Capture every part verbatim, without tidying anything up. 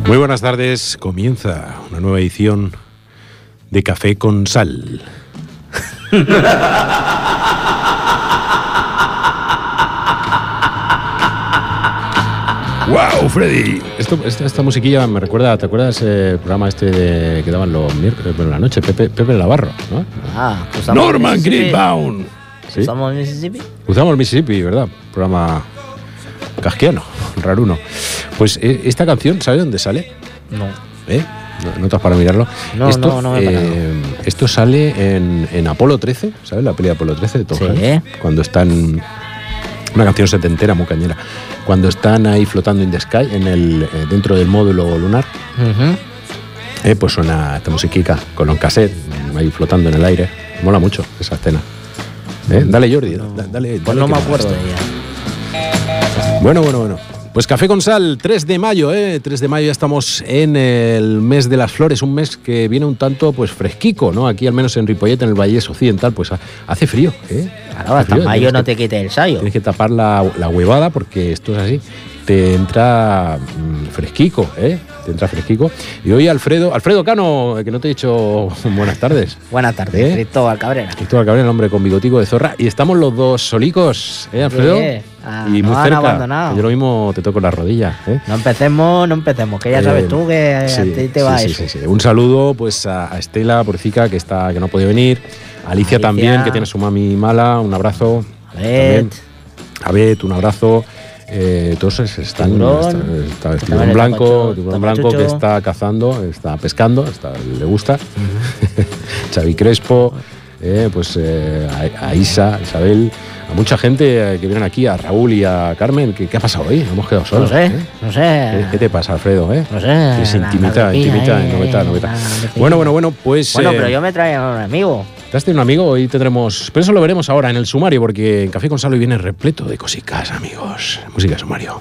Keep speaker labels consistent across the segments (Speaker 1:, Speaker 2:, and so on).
Speaker 1: Muy buenas tardes, comienza una nueva edición de Café con Sal. ¡Wow, Freddy! Esto, esta, esta musiquilla me recuerda, ¿te acuerdas el programa este de, que daban los miércoles por la noche? Pepe, Pepe Navarro, ¿no?
Speaker 2: Ah,
Speaker 1: Norman Greenbaum.
Speaker 2: ¿Sí? ¿Usamos Mississippi?
Speaker 1: Usamos Mississippi, ¿verdad? Programa casquiano, raruno. Pues eh, esta canción, ¿sabes dónde sale?
Speaker 2: No.
Speaker 1: ¿Eh? ¿No, no te has para mirarlo?
Speaker 2: No,
Speaker 1: esto,
Speaker 2: no, no me he parado.
Speaker 1: Eh, esto sale en, en Apolo trece, ¿sabes? La peli de Apolo trece de Tom Hanks.
Speaker 2: Sí.
Speaker 1: Cuando están... Una canción setentera, muy cañera. Cuando están ahí flotando in the sky, en el, eh, dentro del módulo lunar,
Speaker 2: Uh-huh.
Speaker 1: eh, pues suena esta musiquica con los cassettes ahí flotando en el aire. Mola mucho esa escena. ¿Eh? Dale, Jordi,
Speaker 2: No.
Speaker 1: da- dale.
Speaker 2: Pues
Speaker 1: dale
Speaker 2: no
Speaker 1: que
Speaker 2: me
Speaker 1: mola
Speaker 2: acuerdo
Speaker 1: esto.
Speaker 2: de ella.
Speaker 1: Bueno, bueno, bueno. Pues Café con Sal, tres de mayo, ¿eh? tres de mayo ya estamos en el mes de las flores, un mes que viene un tanto pues fresquico, ¿no? Aquí al menos en Ripollet, en el Vallés Occidental, pues ha- hace frío, ¿eh?
Speaker 2: Claro,
Speaker 1: Hace
Speaker 2: hasta
Speaker 1: frío,
Speaker 2: mayo
Speaker 1: tienes
Speaker 2: no
Speaker 1: que-
Speaker 2: te quite el sayo.
Speaker 1: Tienes que tapar la, la huevada porque esto es así. Te entra mm, fresquico, ¿eh? Te entra fresquico. Y hoy Alfredo, Alfredo Cano, que no te he dicho buenas tardes.
Speaker 2: Buenas tardes,
Speaker 1: ¿Eh?
Speaker 2: Cristóbal Cabrera.
Speaker 1: Cristóbal Cabrera, el hombre con bigotico de zorra. Y estamos los dos solicos, ¿eh, Alfredo?
Speaker 2: Sí. Ah,
Speaker 1: y muy
Speaker 2: nos han
Speaker 1: cerca.
Speaker 2: abandonado.
Speaker 1: Yo lo mismo te toco las rodillas, ¿eh?
Speaker 2: No empecemos, no empecemos, que ya sabes
Speaker 1: Eh,
Speaker 2: tú que
Speaker 1: Sí,
Speaker 2: a ti te
Speaker 1: sí,
Speaker 2: va
Speaker 1: sí,
Speaker 2: eso.
Speaker 1: sí, sí. Un saludo pues a, a Estela Porcica, que está que no ha podido venir. A Alicia,
Speaker 2: Alicia.
Speaker 1: también, que tiene a su mami mala. Un abrazo.
Speaker 2: A ver,
Speaker 1: A Bet, un abrazo. Eh, todos están.
Speaker 2: Tiburón.
Speaker 1: Está, está el
Speaker 2: También
Speaker 1: tiburón
Speaker 2: el
Speaker 1: blanco,
Speaker 2: tapacho-
Speaker 1: tiburón blanco que
Speaker 2: tapachucho.
Speaker 1: está cazando, está pescando, está, le gusta. Xavi Crespo, eh, pues eh, a, a Isa, a Isabel, a mucha gente eh, que vienen aquí, a Raúl y a Carmen. ¿Qué, qué ha pasado hoy? Hemos quedado
Speaker 2: no
Speaker 1: solos.
Speaker 2: sé,
Speaker 1: ¿eh?
Speaker 2: no
Speaker 1: ¿Qué,
Speaker 2: sé.
Speaker 1: qué te pasa, Alfredo? ¿eh?
Speaker 2: No sé.
Speaker 1: Es
Speaker 2: la-
Speaker 1: intimita,
Speaker 2: la alegría,
Speaker 1: intimita,
Speaker 2: eh,
Speaker 1: novedad, novedad.
Speaker 2: la alegría.
Speaker 1: Bueno, bueno, bueno, pues...
Speaker 2: Bueno,
Speaker 1: eh,
Speaker 2: pero yo me traía a un amigo.
Speaker 1: ¿te has tenido un amigo? Hoy tendremos... Pero eso lo veremos ahora en el sumario, porque en Café con Sal hoy viene repleto de cositas, amigos. Música de sumario.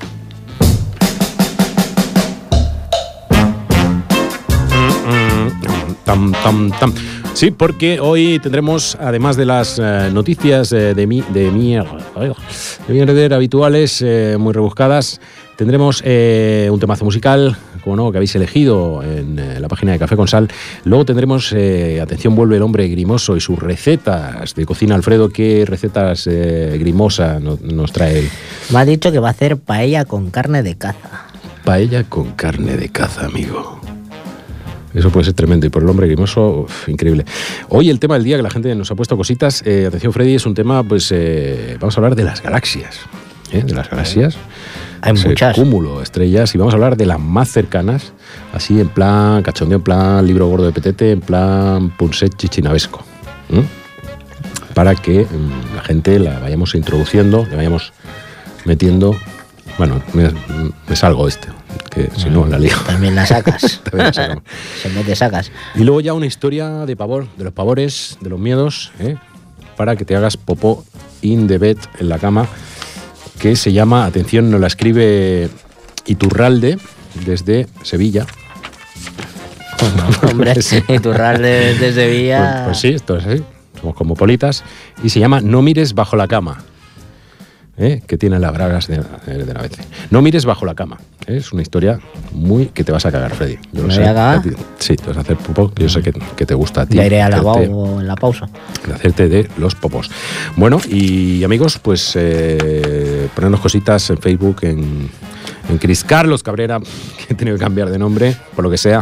Speaker 1: Tam, tam, tam. Sí, porque hoy tendremos, además de las eh, noticias eh, de mi, de mierda, de mierda habituales, eh, muy rebuscadas, tendremos eh, un temazo musical, como no, que habéis elegido en eh, la página de Café con Sal. Luego tendremos, eh, atención, vuelve el hombre grimoso y sus recetas de cocina. Alfredo, ¿qué recetas eh, grimosa no- nos trae él?
Speaker 2: Me ha dicho que va a hacer paella con carne de caza.
Speaker 1: Paella con carne de caza, amigo. Eso puede ser tremendo. Y por el hombre grimoso, uf, increíble. Hoy el tema del día, que la gente nos ha puesto cositas. Eh, atención, Freddy, es un tema, pues, eh, vamos a hablar de las galaxias. ¿eh? De las galaxias.
Speaker 2: Hay
Speaker 1: Ese
Speaker 2: muchas.
Speaker 1: cúmulo de estrellas. Y vamos a hablar de las más cercanas, así en plan cachondeo, en plan libro gordo de petete, en plan punset chichinabesco. ¿eh? Para que mm, la gente la vayamos introduciendo, le vayamos metiendo... Bueno, me, me salgo este, que si no la lío.
Speaker 2: También la sacas.
Speaker 1: También la sacamos.
Speaker 2: Se mete, sacas.
Speaker 1: Y luego ya una historia de pavor, de los pavores, de los miedos, ¿eh? Para que te hagas popó in the bed, en la cama, que se llama, atención, nos la escribe Iturralde, desde Sevilla.
Speaker 2: Hombre,
Speaker 1: Sí.
Speaker 2: Iturralde de, de Sevilla.
Speaker 1: Pues, pues sí, esto es así, somos cosmopolitas, y se llama No mires bajo la cama. ¿eh? Que tiene las bragas de, de la B C. No mires bajo la cama. ¿eh? Es una historia muy que te vas a cagar, Freddy. Yo lo
Speaker 2: ¿Me
Speaker 1: sé.
Speaker 2: voy a cagar?
Speaker 1: ti- Sí, te vas a hacer popó. Yo sé que, que te gusta a ti.
Speaker 2: Ya iré al
Speaker 1: hacerte-
Speaker 2: lavabo en la pausa.
Speaker 1: de hacerte de los popos. Bueno, y amigos, pues eh, ponernos cositas en Facebook, en, en Cris Carlos Cabrera, que he tenido que cambiar de nombre, por lo que sea.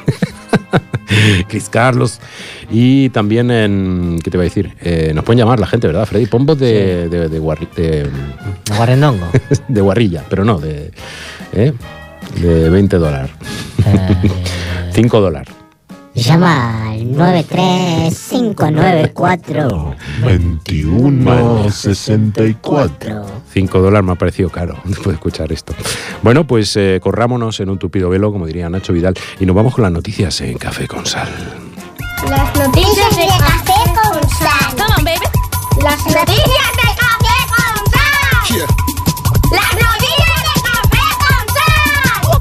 Speaker 1: Cris Carlos. Y también en, ¿qué te iba a decir? Eh, nos pueden llamar la gente, ¿verdad, Freddy? Pon voz de, de, de, guarri- de,
Speaker 2: Guarrindongo.
Speaker 1: de guarrilla, pero no, de, ¿eh? de veinte dólares.
Speaker 2: Eh,
Speaker 1: cinco dólares.
Speaker 3: Llama al nueve tres cinco nueve cuatro
Speaker 4: veintiuno sesenta y cuatro.
Speaker 1: cinco dólares me ha parecido caro después de escuchar esto. Bueno, pues eh, corrámonos en un tupido velo, como diría Nacho Vidal, y nos vamos con las noticias en Café con Sal.
Speaker 3: Las noticias de Café con Sal.
Speaker 5: Come on, baby.
Speaker 3: Las noticias de Café con Sal. Las noticias de Café con Sal.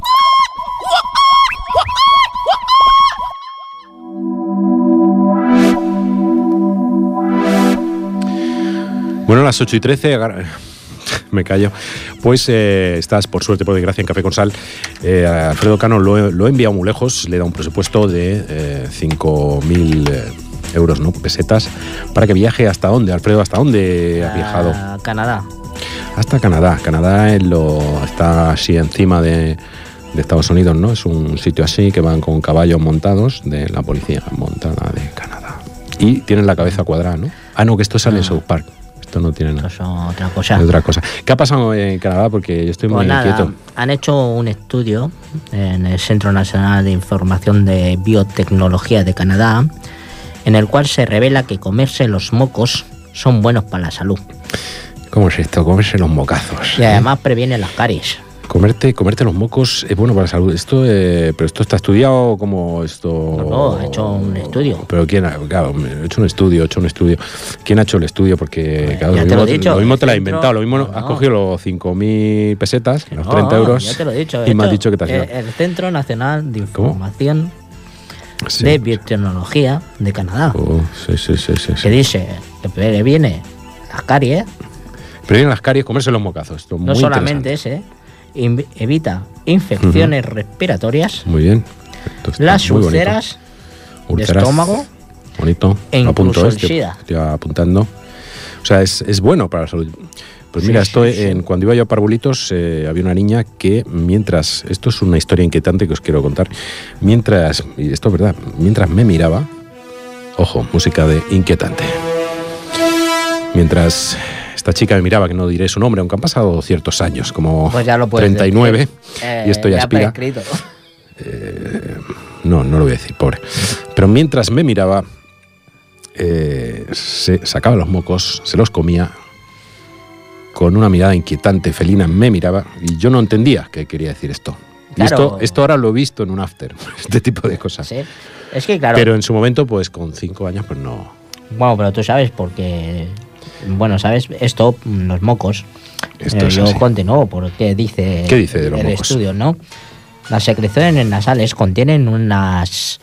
Speaker 1: Bueno, a las ocho y trece, agar- me callo. Pues eh, estás, por suerte, por desgracia, en Café con Sal. Eh, Alfredo Cano lo he, lo he enviado muy lejos, le da un presupuesto de eh, cinco mil eh, euros, ¿no? Pesetas, para que viaje hasta dónde, Alfredo, ¿hasta dónde ha viajado?
Speaker 2: A Canadá.
Speaker 1: Hasta Canadá. Canadá es lo, está así encima de, de Estados Unidos, ¿no? Es un sitio así que van con caballos montados de la policía montada de Canadá. Y tienen la cabeza cuadrada, ¿no? Ah, no, que esto sale en South Park. Esto no tiene nada.
Speaker 2: Eso es otra cosa.
Speaker 1: Es otra cosa. ¿Qué ha pasado en Canadá? Porque yo estoy muy
Speaker 2: Pues nada,
Speaker 1: inquieto.
Speaker 2: han hecho un estudio en el Centro Nacional de Información de Biotecnología de Canadá, en el cual se revela que comerse los mocos son buenos para la salud.
Speaker 1: ¿Cómo es esto? Comerse los mocazos.
Speaker 2: Y además previene las caries.
Speaker 1: Comerte, comerte los mocos es bueno para la salud. Esto, eh, pero esto está estudiado como esto.
Speaker 2: No, no, ha hecho un estudio.
Speaker 1: Pero quién ha, claro, he hecho un estudio, he hecho un estudio. ¿Quién ha hecho el estudio? Porque
Speaker 2: Pues,
Speaker 1: claro,
Speaker 2: ya
Speaker 1: lo
Speaker 2: te
Speaker 1: mismo,
Speaker 2: lo he dicho,
Speaker 1: lo mismo te lo has
Speaker 2: el centro-
Speaker 1: inventado. Lo mismo
Speaker 2: no,
Speaker 1: has
Speaker 2: no.
Speaker 1: cogido los cinco mil pesetas, los
Speaker 2: No,
Speaker 1: treinta euros.
Speaker 2: ya te lo he dicho.
Speaker 1: Y me has
Speaker 2: Esto,
Speaker 1: dicho que te has ido.
Speaker 2: eh, El Centro Nacional de
Speaker 1: ¿Cómo?
Speaker 2: Información
Speaker 1: Sí.
Speaker 2: de Biotecnología de Canadá,
Speaker 1: Oh, sí, sí, sí, sí, sí.
Speaker 2: que dice que previene las caries,
Speaker 1: Pero vienen las caries, comerse los mocazos. Esto es
Speaker 2: no
Speaker 1: muy
Speaker 2: solamente
Speaker 1: interesante.
Speaker 2: ese, inv- evita infecciones respiratorias,
Speaker 1: Muy bien. Esto está
Speaker 2: las
Speaker 1: muy bonito.
Speaker 2: úlceras de
Speaker 1: Úlceras.
Speaker 2: estómago
Speaker 1: Bonito.
Speaker 2: e
Speaker 1: Lo apunto,
Speaker 2: incluso
Speaker 1: eh,
Speaker 2: el
Speaker 1: estoy-
Speaker 2: SIDA.
Speaker 1: estoy apuntando. O sea, es, es bueno para la salud. Pues mira,
Speaker 2: Sí,
Speaker 1: esto
Speaker 2: sí, sí.
Speaker 1: en, cuando iba yo a Parvulitos eh, había una niña que mientras, esto es una historia inquietante que os quiero contar, mientras, y esto es verdad, mientras me miraba, ojo, música de inquietante, mientras esta chica me miraba, que no diré su nombre, aunque han pasado ciertos años, como
Speaker 2: Pues ya lo puedes
Speaker 1: treinta y nueve,
Speaker 2: decir. Eh,
Speaker 1: y esto ya
Speaker 2: ya
Speaker 1: expira.
Speaker 2: prescrito.
Speaker 1: No, no lo voy a decir, pobre. Pero mientras me miraba, eh, se sacaba los mocos, se los comía, con una mirada inquietante, felina, me miraba, y yo no entendía qué quería decir esto. Y
Speaker 2: Claro.
Speaker 1: esto, esto ahora lo he visto en un after, este tipo de cosas.
Speaker 2: Sí. Es que claro,
Speaker 1: Pero en su momento, pues con cinco años, pues no.
Speaker 2: bueno, pero tú sabes porque, bueno, sabes, esto, los mocos,
Speaker 1: Esto
Speaker 2: eh,
Speaker 1: es
Speaker 2: yo
Speaker 1: así.
Speaker 2: continúo porque dice,
Speaker 1: ¿Qué dice de los
Speaker 2: el
Speaker 1: mocos?
Speaker 2: estudio, ¿no? Las secreciones nasales contienen unas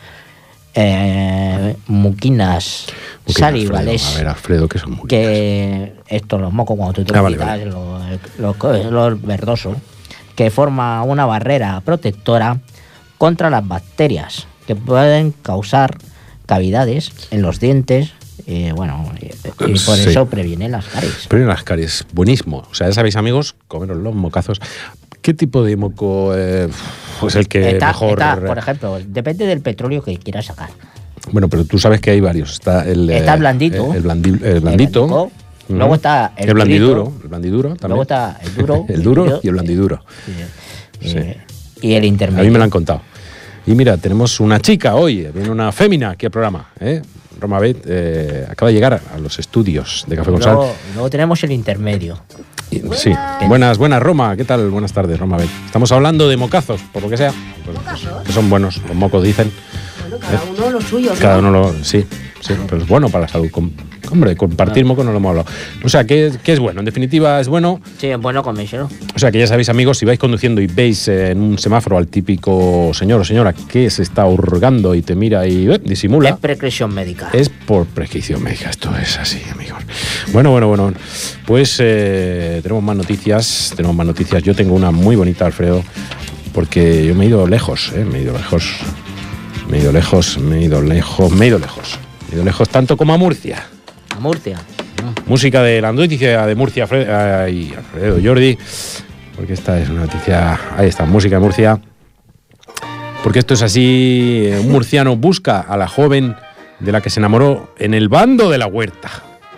Speaker 2: eh, muquinas
Speaker 1: Muquinas,
Speaker 2: salivales.
Speaker 1: Alfredo. A ver, Alfredo, ¿qué son muquinas?
Speaker 2: Que esto, los mocos, cuando tú te
Speaker 1: Ah,
Speaker 2: los
Speaker 1: vale,
Speaker 2: quitas,
Speaker 1: vale.
Speaker 2: Lo, lo- lo verdoso, que forma una barrera protectora contra las bacterias que pueden causar cavidades en los dientes. Y bueno, y, y por
Speaker 1: Sí.
Speaker 2: eso previene las caries.
Speaker 1: Pero en las caries, buenísimo. O sea, ya sabéis, amigos, comeros los mocazos. ¿Qué tipo de moco eh, pues el que
Speaker 2: Está-
Speaker 1: mejor?
Speaker 2: está, por ejemplo, depende del petróleo que quieras sacar.
Speaker 1: Bueno, pero tú sabes que hay varios. Está el,
Speaker 2: Está
Speaker 1: eh,
Speaker 2: el blandito.
Speaker 1: El, blandi- el blandito.
Speaker 2: blandico.
Speaker 1: Ujú.
Speaker 2: Luego está el
Speaker 1: el blandiduro.
Speaker 2: durito.
Speaker 1: El blandiduro también.
Speaker 2: Luego está el duro.
Speaker 1: el duro y el blandiduro.
Speaker 2: Y,
Speaker 1: Sí.
Speaker 2: y el
Speaker 1: A
Speaker 2: intermedio.
Speaker 1: mí me lo han contado. Y mira, tenemos una chica hoy, viene una fémina aquí al programa. ¿eh? Roma Bet eh, acaba de llegar a los estudios de Café con Sal.
Speaker 2: luego, luego tenemos el intermedio.
Speaker 1: Y- Sí, buenas, buenas, Roma. ¿Qué tal? Buenas tardes, Roma Bet. Estamos hablando de mocazos, por lo que sea. Pues, pues, que son buenos, los mocos dicen.
Speaker 5: Bueno, cada uno lo suyo, ¿no?
Speaker 1: Cada uno lo. Sí, sí, pero es bueno para la salud. Com- hombre, compartir moco no lo hemos hablado. O sea, ¿qué, qué es bueno? En definitiva, es bueno.
Speaker 2: Sí, es bueno comérselo.
Speaker 1: O sea, que ya sabéis, amigos, si vais conduciendo y veis eh, en un semáforo al típico señor o señora que se está hurgando y te mira y eh, disimula.
Speaker 2: Es prescripción médica.
Speaker 1: Es por prescripción médica, esto es así, amigos. Bueno, bueno, bueno. Pues eh, tenemos más noticias, tenemos más noticias. Yo tengo una muy bonita, Alfredo, porque yo me he ido lejos, eh, me he ido lejos, me he ido lejos, me he ido lejos, me he ido lejos. Me he ido lejos tanto como a Murcia.
Speaker 2: A Murcia.
Speaker 1: Música de la noticia de Murcia, Alfredo, ay, Alfredo Jordi, porque esta es una noticia, ahí está, música de Murcia. Porque esto es así, eh, un murciano busca a la joven de la que se enamoró en el bando de la huerta.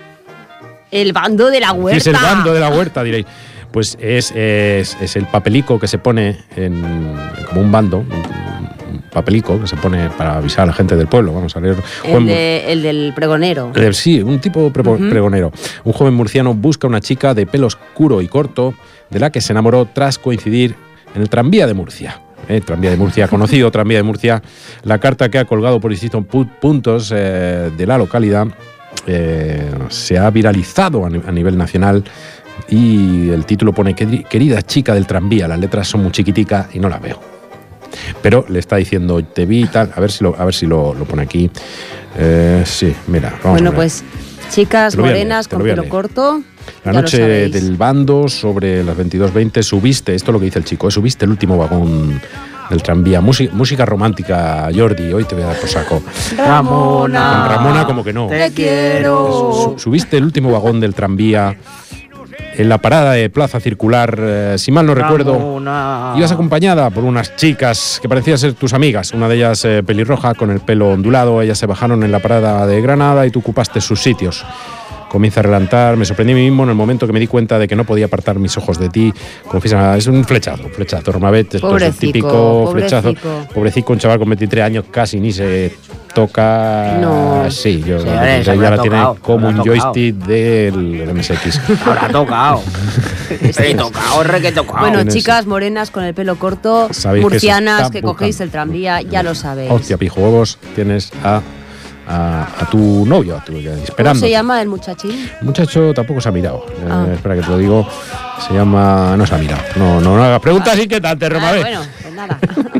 Speaker 5: El bando de la
Speaker 1: ¿Qué
Speaker 5: huerta.
Speaker 1: es el bando de la huerta? Diréis. Pues es, es, es el papelico que se pone en, como un bando, un, un papelico que se pone para avisar a la gente del pueblo. Vamos a leer.
Speaker 5: El, de- el del pregonero.
Speaker 1: Eh, sí, un tipo prepo- pregonero. Un joven murciano busca a una chica de pelo oscuro y corto de la que se enamoró tras coincidir en el tranvía de Murcia. Eh, tranvía de Murcia, conocido tranvía de Murcia. La carta que ha colgado por distintos pu- puntos eh, de la localidad eh, se ha viralizado a, ni- a nivel nacional y el título pone "Queri- querida chica del tranvía". Las letras son muy chiquiticas y no las veo. Pero le está diciendo te vi y tal. A ver si lo, a ver si lo, lo pone aquí. Eh, sí, mira. Vamos a
Speaker 5: Bueno,
Speaker 1: ver.
Speaker 5: pues chicas
Speaker 1: Te lo voy a leer,
Speaker 5: morenas
Speaker 1: te lo
Speaker 5: con
Speaker 1: voy a
Speaker 5: pelo
Speaker 1: leer.
Speaker 5: corto.
Speaker 1: La
Speaker 5: Ya lo
Speaker 1: noche
Speaker 5: sabéis.
Speaker 1: del bando, sobre las veintidós veinte, subiste, esto es lo que dice el chico, ¿eh? Subiste el último vagón del tranvía. Música, música romántica, Jordi, hoy te voy a dar por saco.
Speaker 2: Ramona.
Speaker 1: Con Ramona como que no.
Speaker 2: Te quiero.
Speaker 1: Su- subiste el último vagón del tranvía en la parada de Plaza Circular, eh, si mal no recuerdo.
Speaker 2: Ramona.
Speaker 1: Ibas acompañada por unas chicas que parecían ser tus amigas, una de ellas eh, pelirroja con el pelo ondulado. Ellas se bajaron en la parada de Granada y tú ocupaste sus sitios. Comienza a relantar, me sorprendí a mí mismo en el momento que me di cuenta de que no podía apartar mis ojos de ti. Confiesa, es un flechazo, un flechazo, Romabet, esto es el
Speaker 5: Pobrecico,
Speaker 1: típico flechazo.
Speaker 5: pobrecico.
Speaker 1: Pobrecico, un chaval con veintitrés años casi ni se toca.
Speaker 5: No.
Speaker 1: Sí, yo
Speaker 2: Señores,
Speaker 1: ya
Speaker 2: habrá
Speaker 1: la tiene
Speaker 2: tocado,
Speaker 1: como un
Speaker 2: habrá tocado.
Speaker 1: joystick del M S X.
Speaker 2: Habrá tocado. He tocado, re que he tocado.
Speaker 5: Bueno,
Speaker 1: tienes-
Speaker 5: chicas morenas con el pelo corto,
Speaker 1: Sabéis que eso
Speaker 5: murcianas
Speaker 1: está
Speaker 5: que cogéis
Speaker 1: buscando.
Speaker 5: el tranvía, ya lo sabéis.
Speaker 1: Hostia, pijo huevos, tienes a, a, a tu novio, a tu,
Speaker 5: ¿Cómo
Speaker 1: esperando.
Speaker 5: se llama el muchachín?
Speaker 1: El muchacho tampoco se ha mirado. Eh,
Speaker 5: Ah.
Speaker 1: espera que te lo digo. Se llama. No se ha mirado. No, no, no hagas preguntas inquietantes,
Speaker 5: Ah,
Speaker 1: Romabet.
Speaker 5: bueno, pues nada.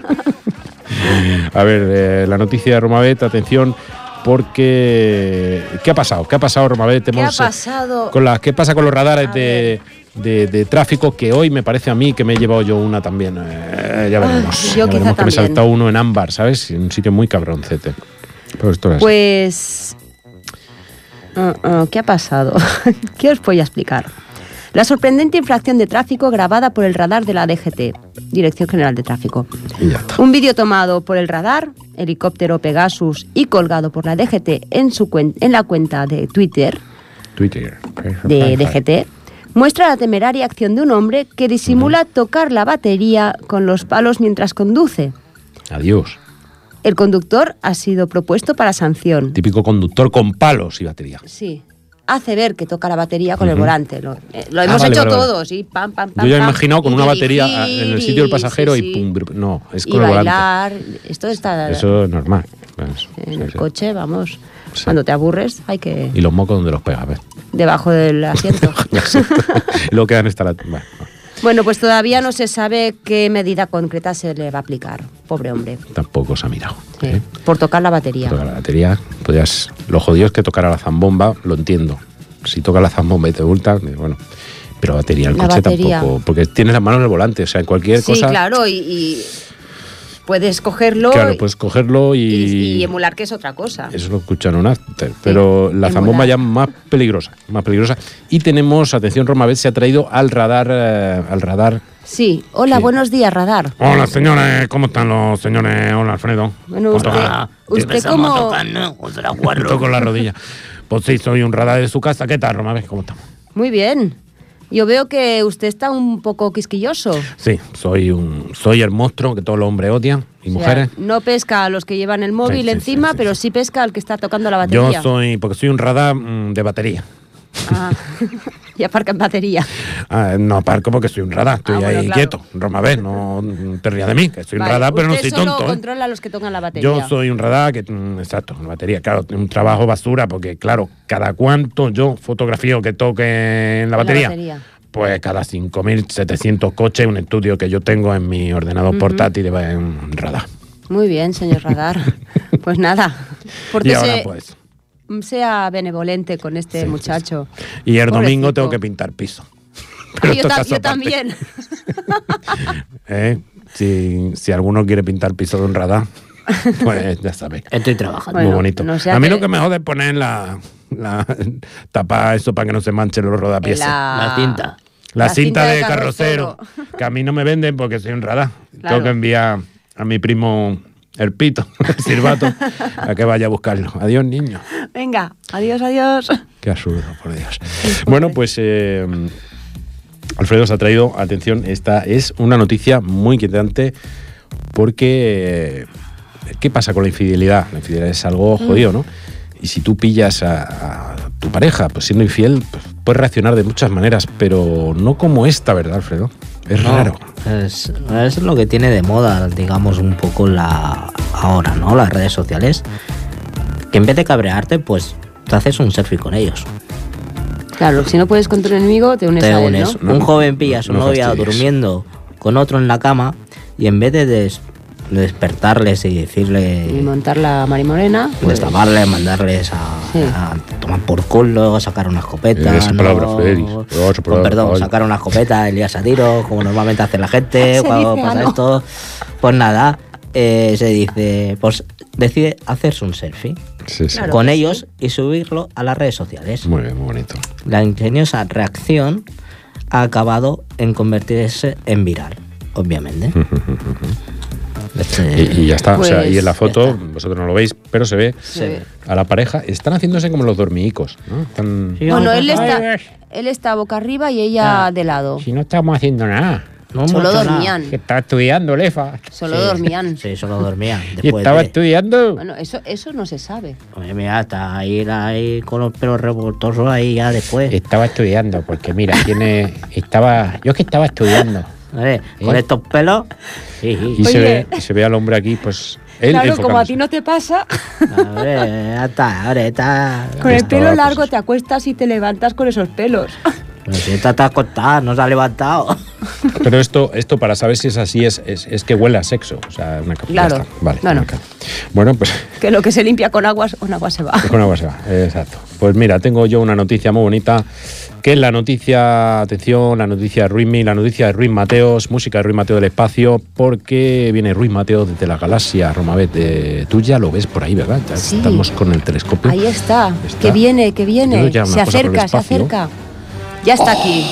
Speaker 1: A ver, eh, la noticia de Romabet, atención, porque. ¿Qué ha pasado? ¿Qué ha pasado, Romabet?
Speaker 5: ¿Qué ha
Speaker 1: Hemos, eh,
Speaker 5: pasado?
Speaker 1: Con las, ¿Qué pasa con los radares
Speaker 5: A
Speaker 1: de, de, de tráfico? Que hoy me parece a mí que me he llevado yo una también. Eh, ya veremos.
Speaker 5: Ah, yo
Speaker 1: ya
Speaker 5: quizá
Speaker 1: veremos que me he
Speaker 5: también.
Speaker 1: saltado uno en ámbar, ¿sabes? En un sitio muy cabroncete. Pero esto es así.
Speaker 5: Pues... ah, ah, ¿Qué ha pasado? ¿Qué os voy a explicar? La sorprendente infracción de tráfico grabada por el radar de la D G T, Dirección General de Tráfico.
Speaker 1: Y ya está.
Speaker 5: Un vídeo tomado por el radar, helicóptero Pegasus y colgado por la D G T en, su cuen- en la cuenta de Twitter
Speaker 1: Twitter.
Speaker 5: de D G T muestra la temeraria acción de un hombre que disimula tocar la batería con los palos mientras conduce.
Speaker 1: Adiós.
Speaker 5: El conductor ha sido propuesto para sanción.
Speaker 1: Típico conductor con palos y batería.
Speaker 5: Sí. Hace ver que toca la batería con el
Speaker 1: Ujú.
Speaker 5: volante. Lo, eh, lo
Speaker 1: Ah,
Speaker 5: hemos
Speaker 1: vale,
Speaker 5: hecho
Speaker 1: vale, vale.
Speaker 5: todos. Y pam, pam, pam,
Speaker 1: Yo ya he
Speaker 5: pam,
Speaker 1: imaginado con
Speaker 5: y
Speaker 1: una batería
Speaker 5: dirigir,
Speaker 1: en el sitio del
Speaker 5: y-
Speaker 1: pasajero
Speaker 5: sí,
Speaker 1: y
Speaker 5: sí.
Speaker 1: pum. br- No, es
Speaker 5: Y
Speaker 1: con el volante.
Speaker 5: bailar. Esto está
Speaker 1: Eso es normal. Pues,
Speaker 5: en
Speaker 1: sí,
Speaker 5: el
Speaker 1: sí.
Speaker 5: coche, vamos.
Speaker 1: Sí.
Speaker 5: Cuando te aburres, hay que...
Speaker 1: Y los mocos donde los pega, a ver.
Speaker 5: debajo del asiento.
Speaker 1: Y luego quedan esta la. Bueno,
Speaker 5: Bueno, pues todavía no se sabe qué medida concreta se le va a aplicar. Pobre hombre.
Speaker 1: tampoco se ha mirado.
Speaker 5: Sí,
Speaker 1: ¿eh?
Speaker 5: por tocar la batería.
Speaker 1: Toca la batería. Podrías, lo jodido es que tocara la zambomba, lo entiendo. Si toca la zambomba y te multa, eh, bueno. Pero batería, el
Speaker 5: La
Speaker 1: coche
Speaker 5: batería.
Speaker 1: tampoco. Porque tienes las manos en el volante, o sea, en cualquier
Speaker 5: Sí,
Speaker 1: cosa.
Speaker 5: claro, y, y puedes cogerlo
Speaker 1: Claro,
Speaker 5: y-
Speaker 1: puedes cogerlo y.
Speaker 5: y, y emular, que es otra cosa.
Speaker 1: Eso lo escucharon antes, pero la
Speaker 5: emular.
Speaker 1: zambomba ya más peligrosa, más peligrosa. Y tenemos, atención, Romabet se ha traído al radar, eh, al radar.
Speaker 5: Sí. Hola,
Speaker 1: Sí.
Speaker 5: buenos días, radar.
Speaker 1: Hola, señores, ¿cómo están los señores? Hola, Alfredo.
Speaker 5: Bueno, usted, usted como...
Speaker 1: Toco la rodilla. Pues sí, soy un radar de su casa. ¿Qué tal, Romabet? ¿Cómo estamos?
Speaker 5: Muy bien. Yo veo que usted está un poco quisquilloso.
Speaker 1: Sí, soy un, soy el monstruo que todos los hombres odian y
Speaker 5: O sea,
Speaker 1: mujeres.
Speaker 5: no pesca a los que llevan el móvil
Speaker 1: Sí, sí,
Speaker 5: encima,
Speaker 1: sí, sí,
Speaker 5: pero
Speaker 1: sí.
Speaker 5: sí pesca al que está tocando la
Speaker 1: Yo
Speaker 5: batería.
Speaker 1: soy, porque soy un radar mm, de batería.
Speaker 5: Ah, y aparca en batería.
Speaker 1: Ah, no aparco porque soy un radar, estoy
Speaker 5: Ah, bueno,
Speaker 1: ahí
Speaker 5: claro.
Speaker 1: quieto. Romabet, no te rías de mí, que soy un
Speaker 5: Vale,
Speaker 1: radar, pero no
Speaker 5: usted
Speaker 1: soy
Speaker 5: solo
Speaker 1: tonto. ¿eh?
Speaker 5: controla a los que tocan la batería.
Speaker 1: Yo soy un radar que, mm, exacto, una batería, claro, un trabajo basura, porque claro, cada cuánto yo fotografío que toque en la
Speaker 5: En la
Speaker 1: batería,
Speaker 5: batería.
Speaker 1: pues cada cinco mil setecientos coches, un estudio que yo tengo en mi ordenador portátil de en radar.
Speaker 5: Muy bien, señor radar. Pues nada,
Speaker 1: Y
Speaker 5: porque
Speaker 1: ahora
Speaker 5: se-
Speaker 1: pues,
Speaker 5: sea benevolente con este
Speaker 1: Sí, sí,
Speaker 5: muchacho.
Speaker 1: y el domingo
Speaker 5: Pobrecito.
Speaker 1: tengo que pintar piso.
Speaker 5: Ah,
Speaker 1: Pero
Speaker 5: yo,
Speaker 1: esto es
Speaker 5: ta-
Speaker 1: caso
Speaker 5: yo
Speaker 1: aparte.
Speaker 5: también.
Speaker 1: ¿Eh? Si, si alguno quiere pintar piso de un radar, pues ya sabéis.
Speaker 2: Estoy trabajando.
Speaker 5: Bueno,
Speaker 1: Muy bonito.
Speaker 5: no sea
Speaker 1: a mí
Speaker 5: que-
Speaker 1: lo que me jode es poner la, la tapa eso para que no se manchen los rodapiés. La,
Speaker 2: La cinta.
Speaker 1: cinta,
Speaker 5: la cinta
Speaker 1: de
Speaker 5: de
Speaker 1: carrocero,
Speaker 5: carrocero.
Speaker 1: que a mí no me venden porque soy un radar.
Speaker 5: Claro.
Speaker 1: Tengo que enviar a mi primo el pito, el silbato, a que vaya a buscarlo. Adiós, niño.
Speaker 5: Venga, adiós, adiós.
Speaker 1: Qué absurdo, por Dios. Bueno, pues eh, Alfredo se ha traído, atención, esta es una noticia muy inquietante porque eh, ¿qué pasa con la infidelidad? La infidelidad es algo jodido, ¿no? Y si tú pillas a, a tu pareja, pues siendo infiel, pues, puedes reaccionar de muchas maneras, pero no como esta, ¿verdad, Alfredo? Es
Speaker 2: No,
Speaker 1: raro.
Speaker 2: Es, es lo que tiene de moda, digamos, un poco la ahora, ¿no? Las redes sociales. Que en vez de cabrearte, pues te haces un selfie con ellos.
Speaker 5: Claro, si no puedes con tu enemigo, te unes
Speaker 2: Te
Speaker 5: a él,
Speaker 2: unes.
Speaker 5: ¿no?
Speaker 1: No,
Speaker 2: un joven pilla a su
Speaker 1: no
Speaker 2: novia
Speaker 1: fastidies.
Speaker 2: durmiendo con otro en la cama y en vez de, des- de despertarles y
Speaker 5: Y
Speaker 2: decirle,
Speaker 5: montar la marimorena. pues,
Speaker 2: destaparles, mandarles a,
Speaker 5: Sí.
Speaker 2: a tomar tomar por culo, sacar una escopeta.
Speaker 1: Esa
Speaker 2: ¿no?
Speaker 1: palabra fea, esa
Speaker 2: Con
Speaker 1: palabra,
Speaker 2: perdón,
Speaker 1: ay.
Speaker 2: sacar una escopeta, el a tiro, como normalmente hace la gente
Speaker 5: Se
Speaker 2: cuando
Speaker 5: dice,
Speaker 2: pasa
Speaker 5: ah, no.
Speaker 2: esto. Pues nada, eh, se dice, pues decide hacerse un selfie
Speaker 1: Sí, sí.
Speaker 5: Claro
Speaker 2: con
Speaker 5: que
Speaker 2: ellos y subirlo a las redes sociales.
Speaker 1: Muy bien, muy bonito.
Speaker 2: La ingeniosa reacción ha acabado en convertirse en viral, obviamente. Este-
Speaker 1: Y, y ya está, o sea,
Speaker 5: Pues,
Speaker 1: y en la
Speaker 2: ya
Speaker 1: foto,
Speaker 2: está.
Speaker 1: vosotros no lo veis, pero se ve
Speaker 2: se ve.
Speaker 1: a la pareja, están haciéndose como los dormicos, ¿no? Están...
Speaker 2: Sí,
Speaker 5: Bueno,
Speaker 2: vamos a-
Speaker 5: él está,
Speaker 1: Ay,
Speaker 5: él está boca arriba y ella
Speaker 2: Ah.
Speaker 5: de lado.
Speaker 1: Si no estamos haciendo nada,
Speaker 2: No
Speaker 5: Solo
Speaker 2: hemos hecho nada.
Speaker 5: dormían.
Speaker 1: que está estudiando, Lefa.
Speaker 5: Solo
Speaker 2: Sí.
Speaker 5: dormían.
Speaker 2: Sí, solo dormían.
Speaker 1: Y
Speaker 2: Después
Speaker 1: estaba
Speaker 2: de-
Speaker 1: estudiando.
Speaker 5: Bueno, eso, eso no se sabe.
Speaker 2: Oye, mira, está ahí, ahí con los pelos revoltosos ahí ya después.
Speaker 1: Estaba estudiando, porque mira, tiene. Estaba. Yo es que estaba estudiando.
Speaker 2: ¿Vale? Con
Speaker 1: ¿Eh?
Speaker 2: estos pelos. Sí,
Speaker 1: Y
Speaker 2: sí.
Speaker 1: se
Speaker 5: Oye.
Speaker 1: ve, y se ve al hombre aquí, pues. Él
Speaker 5: Claro, como a
Speaker 1: enfocándose.
Speaker 5: ti no te pasa,
Speaker 2: Hombre, ya está, ahora está.
Speaker 5: con el
Speaker 1: Esto,
Speaker 5: pelo
Speaker 1: pues,
Speaker 5: largo
Speaker 1: eso.
Speaker 5: te acuestas y te levantas con esos pelos.
Speaker 2: Pero si esta está acostada, no se ha levantado.
Speaker 1: Pero esto, esto para saber si es así, es, es, es que huele a sexo. O sea, una capilla.
Speaker 5: Claro.
Speaker 1: Vale.
Speaker 5: No, no.
Speaker 1: una capa. Bueno, pues.
Speaker 5: Que lo que se limpia con agua, con agua se va.
Speaker 1: Con agua se va, exacto. Pues mira, tengo yo una noticia muy bonita, que es la noticia, atención, la noticia de Ruizmi, la noticia de Ruiz Mateos, música de Ruiz Mateo del espacio, porque viene Ruiz Mateo desde la galaxia, Romabet. Eh, tú ya lo ves por ahí, ¿verdad? Ya
Speaker 5: Sí.
Speaker 1: estamos con el telescopio.
Speaker 5: Ahí está.
Speaker 1: Está.
Speaker 5: Que viene, que
Speaker 1: Yo
Speaker 5: viene.
Speaker 1: ya una
Speaker 5: Se
Speaker 1: cosa por el
Speaker 5: acerca, se
Speaker 1: espacio.
Speaker 5: acerca. Ya está aquí.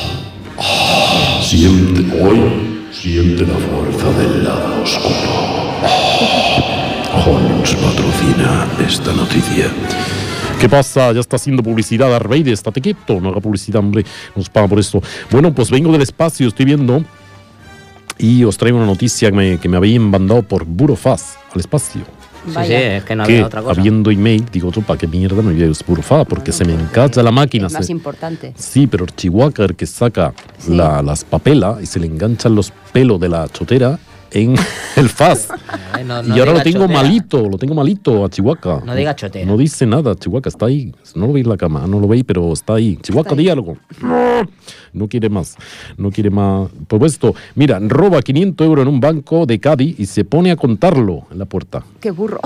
Speaker 4: Siente hoy, siente la fuerza del lado oscuro. Holmes patrocina esta noticia.
Speaker 6: ¿Qué pasa? Ya está haciendo publicidad Arbeit, estate quieto, no haga publicidad, hombre, nos paga por esto. Bueno, pues vengo del espacio, estoy viendo, y os traigo una noticia que me, que me habían mandado por Burofax al espacio.
Speaker 2: Sí, sí,
Speaker 5: Vaya.
Speaker 2: es que no
Speaker 6: que
Speaker 2: había otra cosa.
Speaker 6: habiendo email, digo, tú, ¿para qué mierda me voy a Burofax? Porque se me encalla la máquina.
Speaker 5: Es más
Speaker 6: se-
Speaker 5: importante.
Speaker 6: Sí, pero el chihuahua el que saca
Speaker 5: Sí.
Speaker 6: la- las papelas y se le enganchan los pelos de la chotera en el faz.
Speaker 2: Eh, no- no
Speaker 6: y ahora lo
Speaker 2: diga
Speaker 6: tengo
Speaker 2: chotera.
Speaker 6: malito, lo tengo malito a Chihuahua.
Speaker 2: No diga chotera.
Speaker 6: No dice nada, Chihuahua, está ahí. No lo veis en la cama, no lo veis, pero está ahí. Chihuahua,
Speaker 5: Está ahí.
Speaker 6: di algo. No quiere más, no quiere más. Pues esto, mira, roba quinientos euros en un banco de Cádiz y se pone a contarlo en la puerta.
Speaker 5: Qué burro.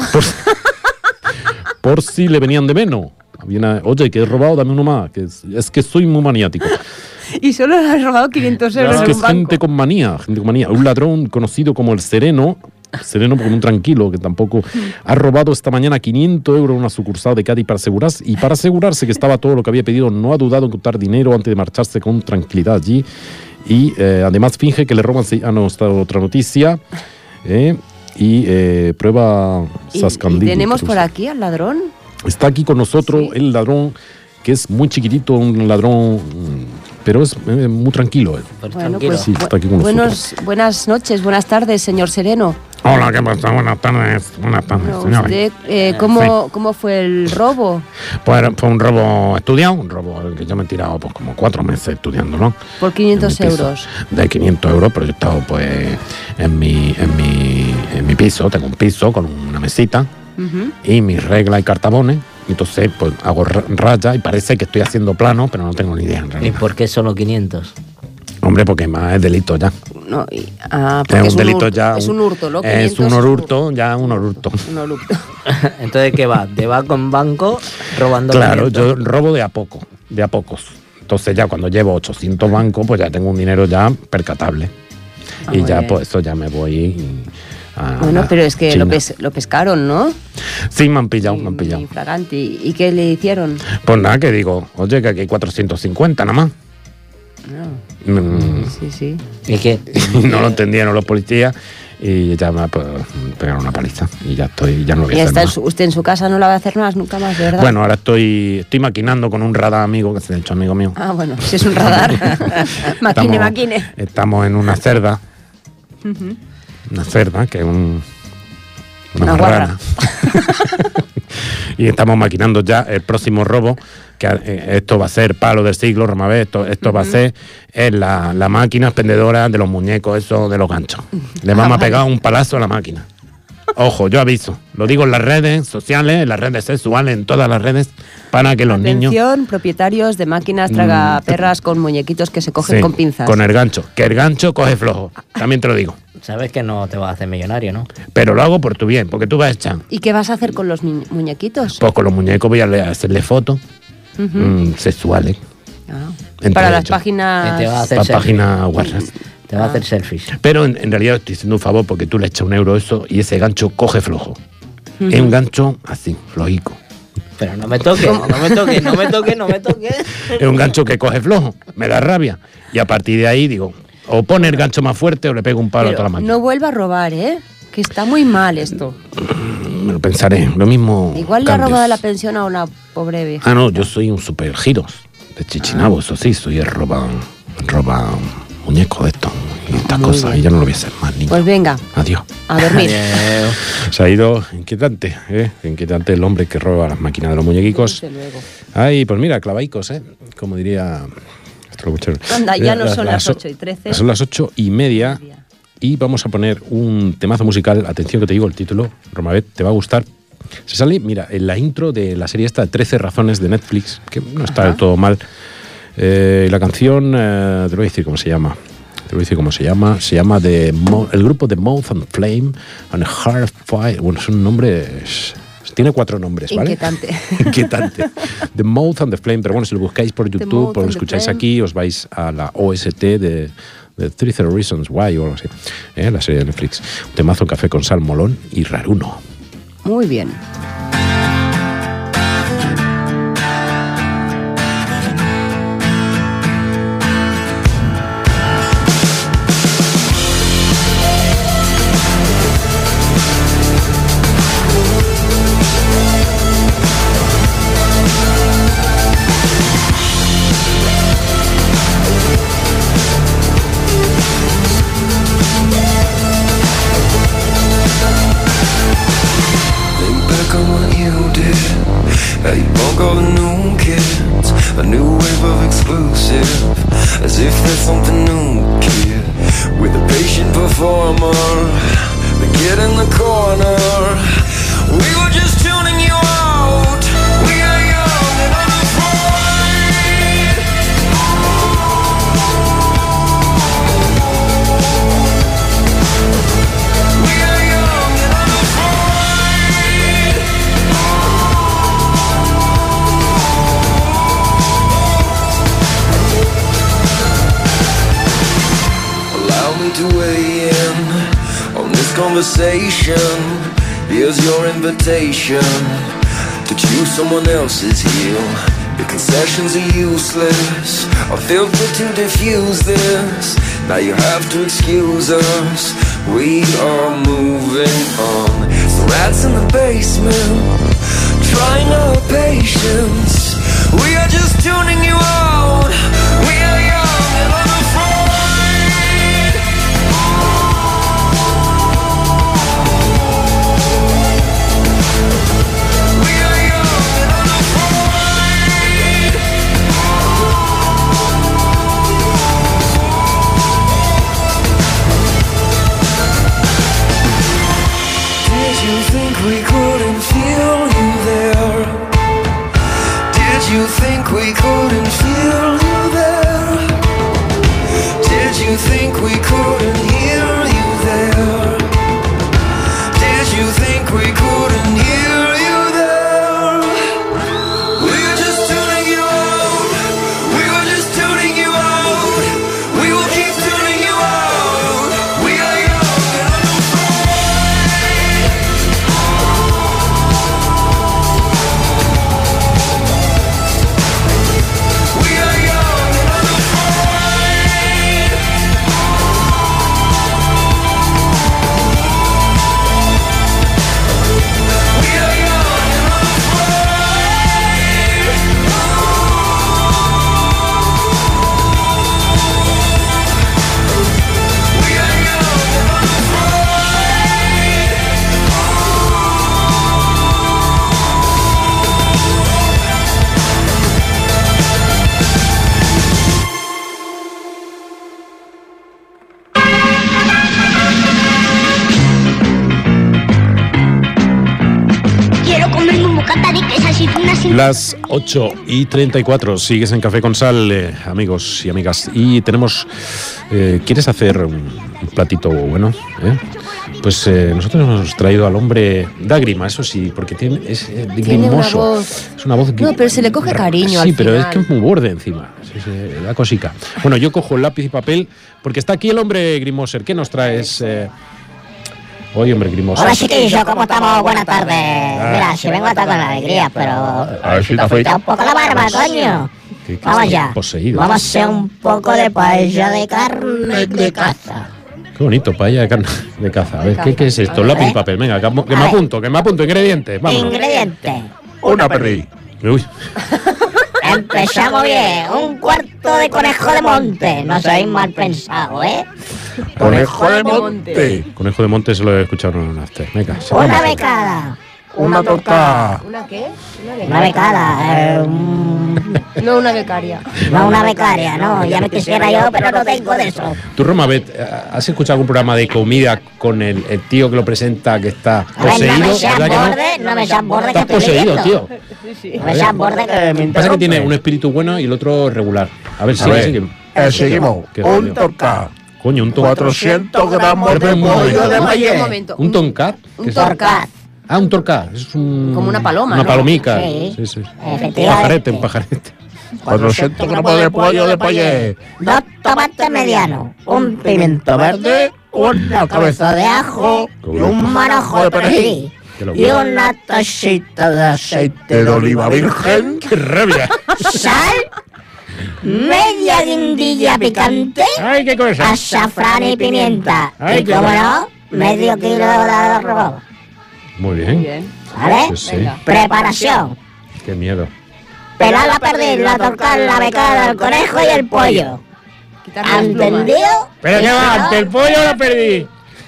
Speaker 6: Por si le venían de menos. Viene, oye, que he robado, dame uno más. Que es, es que soy muy maniático.
Speaker 5: Y solo le has robado quinientos euros
Speaker 6: Es
Speaker 5: en
Speaker 6: que
Speaker 5: un
Speaker 6: es
Speaker 5: banco.
Speaker 6: gente con manía, gente con manía. Un ladrón conocido como el Sereno, Sereno porque un tranquilo, que tampoco ha robado esta mañana quinientos euros en una sucursal de Cádiz para asegurarse, y para asegurarse que estaba todo lo que había pedido, no ha dudado en contar dinero antes de marcharse con tranquilidad allí. Y eh, además finge que le roban. Ah, no, está otra noticia. eh, y eh, prueba
Speaker 5: Y, y
Speaker 6: Sascandil.
Speaker 5: tenemos
Speaker 6: creo
Speaker 5: por
Speaker 6: que
Speaker 5: aquí al ladrón.
Speaker 6: Está aquí con nosotros
Speaker 5: Sí.
Speaker 6: el ladrón, que es muy chiquitito, un ladrón, mm, pero es eh, muy tranquilo. eh.
Speaker 2: Pues
Speaker 5: Bueno,
Speaker 2: tranquilo.
Speaker 5: pues
Speaker 6: Sí, está aquí con
Speaker 5: buenos, buenas noches, buenas tardes, señor Sereno.
Speaker 6: Hola, ¿qué pasa? Buenas tardes. Buenas tardes,
Speaker 5: Bueno,
Speaker 6: señores.
Speaker 5: usted, eh, ¿cómo, ¿Cómo fue el robo?
Speaker 6: Pues fue un robo estudiado, un robo que yo me he tirado pues, como cuatro meses estudiando, ¿no?
Speaker 5: Por quinientos
Speaker 6: En mi piso.
Speaker 5: euros.
Speaker 6: De quinientos euros, pero yo he estado pues en mi, en mi, en mi piso, tengo un piso con una mesita
Speaker 5: Ujú.
Speaker 6: y mis reglas y cartabones. Entonces, pues hago ra- raya y parece que estoy haciendo plano, pero no tengo ni idea en
Speaker 2: ¿Y
Speaker 6: realidad.
Speaker 2: por qué solo quinientos?
Speaker 6: Hombre, porque más es delito ya.
Speaker 5: No, y- ah, porque
Speaker 6: Es un delito
Speaker 5: hurto,
Speaker 6: ya.
Speaker 5: Es un hurto, ¿no?
Speaker 6: Es
Speaker 5: quinientos
Speaker 6: un hurto, ya un hurto.
Speaker 5: Un hurto.
Speaker 2: Entonces, ¿qué va? ¿De banco en banco robando
Speaker 6: Claro,
Speaker 2: quinientos?
Speaker 6: yo robo de a poco, de a pocos. Entonces ya cuando llevo ochocientos bancos, pues ya tengo un dinero ya percatable.
Speaker 5: Ah,
Speaker 6: y
Speaker 5: muy
Speaker 6: ya
Speaker 5: bien.
Speaker 6: pues eso ya me voy a
Speaker 5: Bueno, pero es que lo,
Speaker 6: China.
Speaker 5: pes- lo pescaron, ¿no?
Speaker 6: Sí, me han pillado, me han pillado.
Speaker 5: Infraganti. ¿Y qué le hicieron?
Speaker 6: Pues nada, que digo, oye, que aquí hay cuatrocientos cincuenta nada más.
Speaker 5: No,
Speaker 6: Mm,
Speaker 5: sí, sí.
Speaker 2: ¿Y qué?
Speaker 6: y no lo entendieron los policías y ya me pues, pegaron una paliza y ya estoy, ya no voy
Speaker 5: Y
Speaker 6: a hacer
Speaker 5: está en
Speaker 6: más.
Speaker 5: su- usted en su casa no la va a hacer más, nunca más, ¿verdad?
Speaker 6: Bueno, ahora estoy, estoy maquinando con un radar amigo, que se ha hecho amigo mío.
Speaker 5: Ah, bueno, si es un radar. maquine,
Speaker 6: Estamos-
Speaker 5: maquine.
Speaker 6: Estamos en una cerda. Una cerda, que es un, una,
Speaker 5: Una guarra.
Speaker 6: marrana. Y estamos maquinando ya el próximo robo, que eh, esto va a ser palo del siglo, Romabé, esto, esto va a ser es la, la máquina expendedora de los muñecos, eso de los ganchos. Le vamos
Speaker 5: Ah,
Speaker 6: a pegar
Speaker 5: vale.
Speaker 6: un palazo a la máquina. Ojo, yo aviso, lo digo en las redes sociales, en las redes sexuales, en todas las redes, para que los niños...
Speaker 5: Atención, propietarios de máquinas tragaperras con muñequitos que se cogen
Speaker 6: Sí,
Speaker 5: con pinzas.
Speaker 6: Con el gancho, que el gancho coge flojo, también te lo digo.
Speaker 2: Sabes que no te vas a hacer millonario, ¿no?
Speaker 6: Pero lo hago por tu bien, porque tú vas a echar.
Speaker 5: ¿Y qué vas a hacer con los mu- muñequitos?
Speaker 6: Pues con los muñecos voy a le- hacerle fotos
Speaker 5: Ujú.
Speaker 6: mm, sexuales.
Speaker 5: Ah.
Speaker 6: Entre
Speaker 5: Para las
Speaker 6: ellos.
Speaker 5: páginas...
Speaker 2: Que te va a hacer
Speaker 6: Para
Speaker 2: selfie.
Speaker 6: página WhatsApp.
Speaker 2: Te va a
Speaker 5: Ah.
Speaker 2: hacer selfies.
Speaker 6: Pero en, en realidad estoy haciendo un favor porque tú le echas un euro eso y ese gancho coge flojo.
Speaker 5: Ujú.
Speaker 6: Es un gancho así, flojico.
Speaker 2: Pero no me toques, no me toques, no me toques, no me toques.
Speaker 6: Es un gancho que coge flojo, me da rabia. Y a partir de ahí digo, o pone el gancho más fuerte o le pego un palo a toda
Speaker 5: Pero
Speaker 6: la máquina.
Speaker 5: no vuelva a robar, ¿eh? Que está muy mal esto.
Speaker 6: Me lo pensaré, lo mismo.
Speaker 5: Igual le ha
Speaker 6: cambios.
Speaker 5: robado la pensión a una pobre vieja.
Speaker 6: Ah, no, yo soy un super giros de Chichinabo, eso sí, soy el roba, roba muñeco de esto y estas
Speaker 5: Muy
Speaker 6: cosas.
Speaker 5: bien.
Speaker 6: Y ya no lo voy a hacer más, niño.
Speaker 5: Pues venga,
Speaker 6: Adiós.
Speaker 5: a dormir.
Speaker 2: Adiós.
Speaker 6: Se ha ido inquietante, ¿eh? Inquietante el hombre que roba las máquinas de los muñequicos.
Speaker 5: Desde luego.
Speaker 6: Ay, pues mira, clavaicos, ¿eh? Como diría nuestro locuchero.
Speaker 5: Anda, ya
Speaker 6: Eh,
Speaker 5: no son las
Speaker 6: o-
Speaker 5: ocho y trece.
Speaker 6: Son las ocho y media. Y vamos a poner un temazo musical. Atención que te digo el título, Romabet, te va a gustar. Se sale, mira, en la intro de la serie esta, trece razones de Netflix, que no está
Speaker 5: Ajá.
Speaker 6: del todo mal. Eh, y la canción, eh, te lo voy a decir cómo se llama. Te lo voy a decir cómo se llama. Se llama de Mo- el grupo de Mouth and Flame and Hard Fire. Bueno, es un nombre... es- tiene cuatro nombres, ¿vale?
Speaker 5: Inquietante.
Speaker 6: Inquietante. The Mouth and the Flame, pero bueno, si lo buscáis por
Speaker 5: The
Speaker 6: YouTube
Speaker 5: Mouth
Speaker 6: o lo
Speaker 5: and the
Speaker 6: escucháis
Speaker 5: Flame.
Speaker 6: aquí, os vais a la O S T de, de trece Reasons Why o algo así, ¿eh? La serie de Netflix. Un temazo, un café con sal, molón y raruno.
Speaker 5: Muy bien.
Speaker 7: Think back on what you did. How you broke all the new kids. A new wave of exclusive. As if that's something new, kid. With a patient performer. The kid in the corner. We were just tuning you out. We are young and unafraid. We are young and unafraid. Allow me to weigh in on this conversation. Here's your invitation to choose someone else's heel. Your concessions are useless, a filter to diffuse this. Now you have to excuse us. We are moving on. So rats in the basement, trying our patience. We are just tuning you out. We are young and unafraid. We are young and unafraid. Did you think we couldn't feel you there? Did you think we couldn't feel you there? Did you think we couldn't hear you there? Did you think we couldn't hear you there? We were just tuning you out. We were just tuning you out. We will keep tuning you out. We are young and unafraid. We are young and unafraid. We
Speaker 1: Las ocho y treinta y cuatro, sigues en Café con Sal, eh, amigos y amigas. Y tenemos, eh, ¿quieres hacer un platito bueno? ¿Eh? Pues eh, nosotros hemos traído al hombre, da grima, eso sí, porque tiene, es eh,
Speaker 5: Tiene una
Speaker 1: grimoso.
Speaker 5: voz-
Speaker 1: Es una voz que-
Speaker 5: No, pero se le coge cariño
Speaker 1: Sí,
Speaker 5: al
Speaker 1: pero es
Speaker 5: final.
Speaker 1: que es muy borde encima. Sí, sí, da cosica. Bueno, yo cojo el lápiz y papel porque está aquí el hombre Grimoser. ¿Qué nos traes? Eh, hoy, hombre Grimoser.
Speaker 2: Hola chiquillos, ¿cómo estamos? Buenas tardes. Mira, si vengo a estar con alegría, pero...
Speaker 8: A ver si te
Speaker 2: Afeita un poco la barba, coño.
Speaker 1: Que- que
Speaker 2: Vamos
Speaker 1: está
Speaker 2: ya.
Speaker 1: poseído.
Speaker 2: Vamos a hacer un poco de paella de carne de caza.
Speaker 1: Qué bonito, paella de carne de caza. A ver, ¿qué, qué es esto? Lápiz y papel. Venga, que, ap- que me
Speaker 2: A ver.
Speaker 1: apunto, que me apunto. Ingredientes. Vamos.
Speaker 2: Ingredientes.
Speaker 8: Una perrí.
Speaker 1: Uy,
Speaker 2: Empezamos bien. Un cuarto de conejo de monte. No sois mal pensado, ¿eh?
Speaker 8: Conejo de monte.
Speaker 1: conejo de monte se lo he escuchado en un after. Venga, se
Speaker 2: Una
Speaker 1: vamos.
Speaker 2: becada.
Speaker 8: Una torta.
Speaker 5: ¿Una qué?
Speaker 2: Una becada. eh, un-
Speaker 5: No, una becaria.
Speaker 2: No una becaria, no. Ya me quisiera yo, pero no tengo de eso.
Speaker 1: Tú, Romabet, ¿has escuchado algún programa de comida con el, el tío que lo presenta que está
Speaker 2: A ver,
Speaker 1: poseído?
Speaker 2: no me seas
Speaker 1: ¿Verdad que no?
Speaker 2: borde, no me seas borde que
Speaker 1: Estás
Speaker 2: estoy
Speaker 1: poseído,
Speaker 2: leyendo.
Speaker 1: tío.
Speaker 2: No me seas borde que me
Speaker 1: Pasa que tiene un
Speaker 2: interrumpe.
Speaker 1: espíritu bueno y el otro regular. A ver,
Speaker 8: A
Speaker 1: sigue,
Speaker 8: ver,
Speaker 1: sigue.
Speaker 8: eh, seguimos.
Speaker 1: Qué
Speaker 8: Un
Speaker 1: rollo.
Speaker 8: torta.
Speaker 1: Coño, un toncat.
Speaker 8: cuatrocientos gramos
Speaker 1: Pero
Speaker 8: de
Speaker 1: un
Speaker 8: pollo
Speaker 1: momento.
Speaker 8: de
Speaker 5: Un
Speaker 8: maíz.
Speaker 5: momento.
Speaker 1: ¿Un toncat?
Speaker 5: Un
Speaker 1: ¿Qué es?
Speaker 2: Torcat.
Speaker 1: Ah, un torcat. Es un...
Speaker 5: Como una paloma,
Speaker 1: Una
Speaker 5: ¿no?
Speaker 1: palomica.
Speaker 2: Sí.
Speaker 1: Sí, sí. Un
Speaker 2: Efectivamente.
Speaker 1: pajarete, un pajarete.
Speaker 8: cuatrocientos gramos de pollo de maíz.
Speaker 2: Dos tomates medianos, un pimiento verde, una cabeza de ajo y un manojo de perejil.
Speaker 1: Qué
Speaker 2: Y
Speaker 1: locura.
Speaker 2: una tacita de aceite
Speaker 8: De oliva virgen.
Speaker 1: ¡Qué rabia!
Speaker 2: sal, media guindilla picante,
Speaker 1: ¡Ay, qué cosa!
Speaker 2: azafrán y pimienta.
Speaker 1: Ay,
Speaker 2: Y
Speaker 1: qué
Speaker 2: como
Speaker 1: bueno.
Speaker 2: no, medio kilo de arroz.
Speaker 1: Muy bien.
Speaker 5: Bien.
Speaker 2: ¿Vale?
Speaker 1: Sí, sí.
Speaker 5: Venga.
Speaker 2: Preparación.
Speaker 1: Qué miedo.
Speaker 2: Pelar la perdiz, la torcar, la becada, el conejo y el pollo.
Speaker 5: Quitarle las plumas.
Speaker 2: ¿Entendido?
Speaker 1: ¿Pero
Speaker 2: ¿Y
Speaker 1: qué
Speaker 2: si
Speaker 1: va?
Speaker 2: no?
Speaker 1: ¿Ante el pollo la perdí?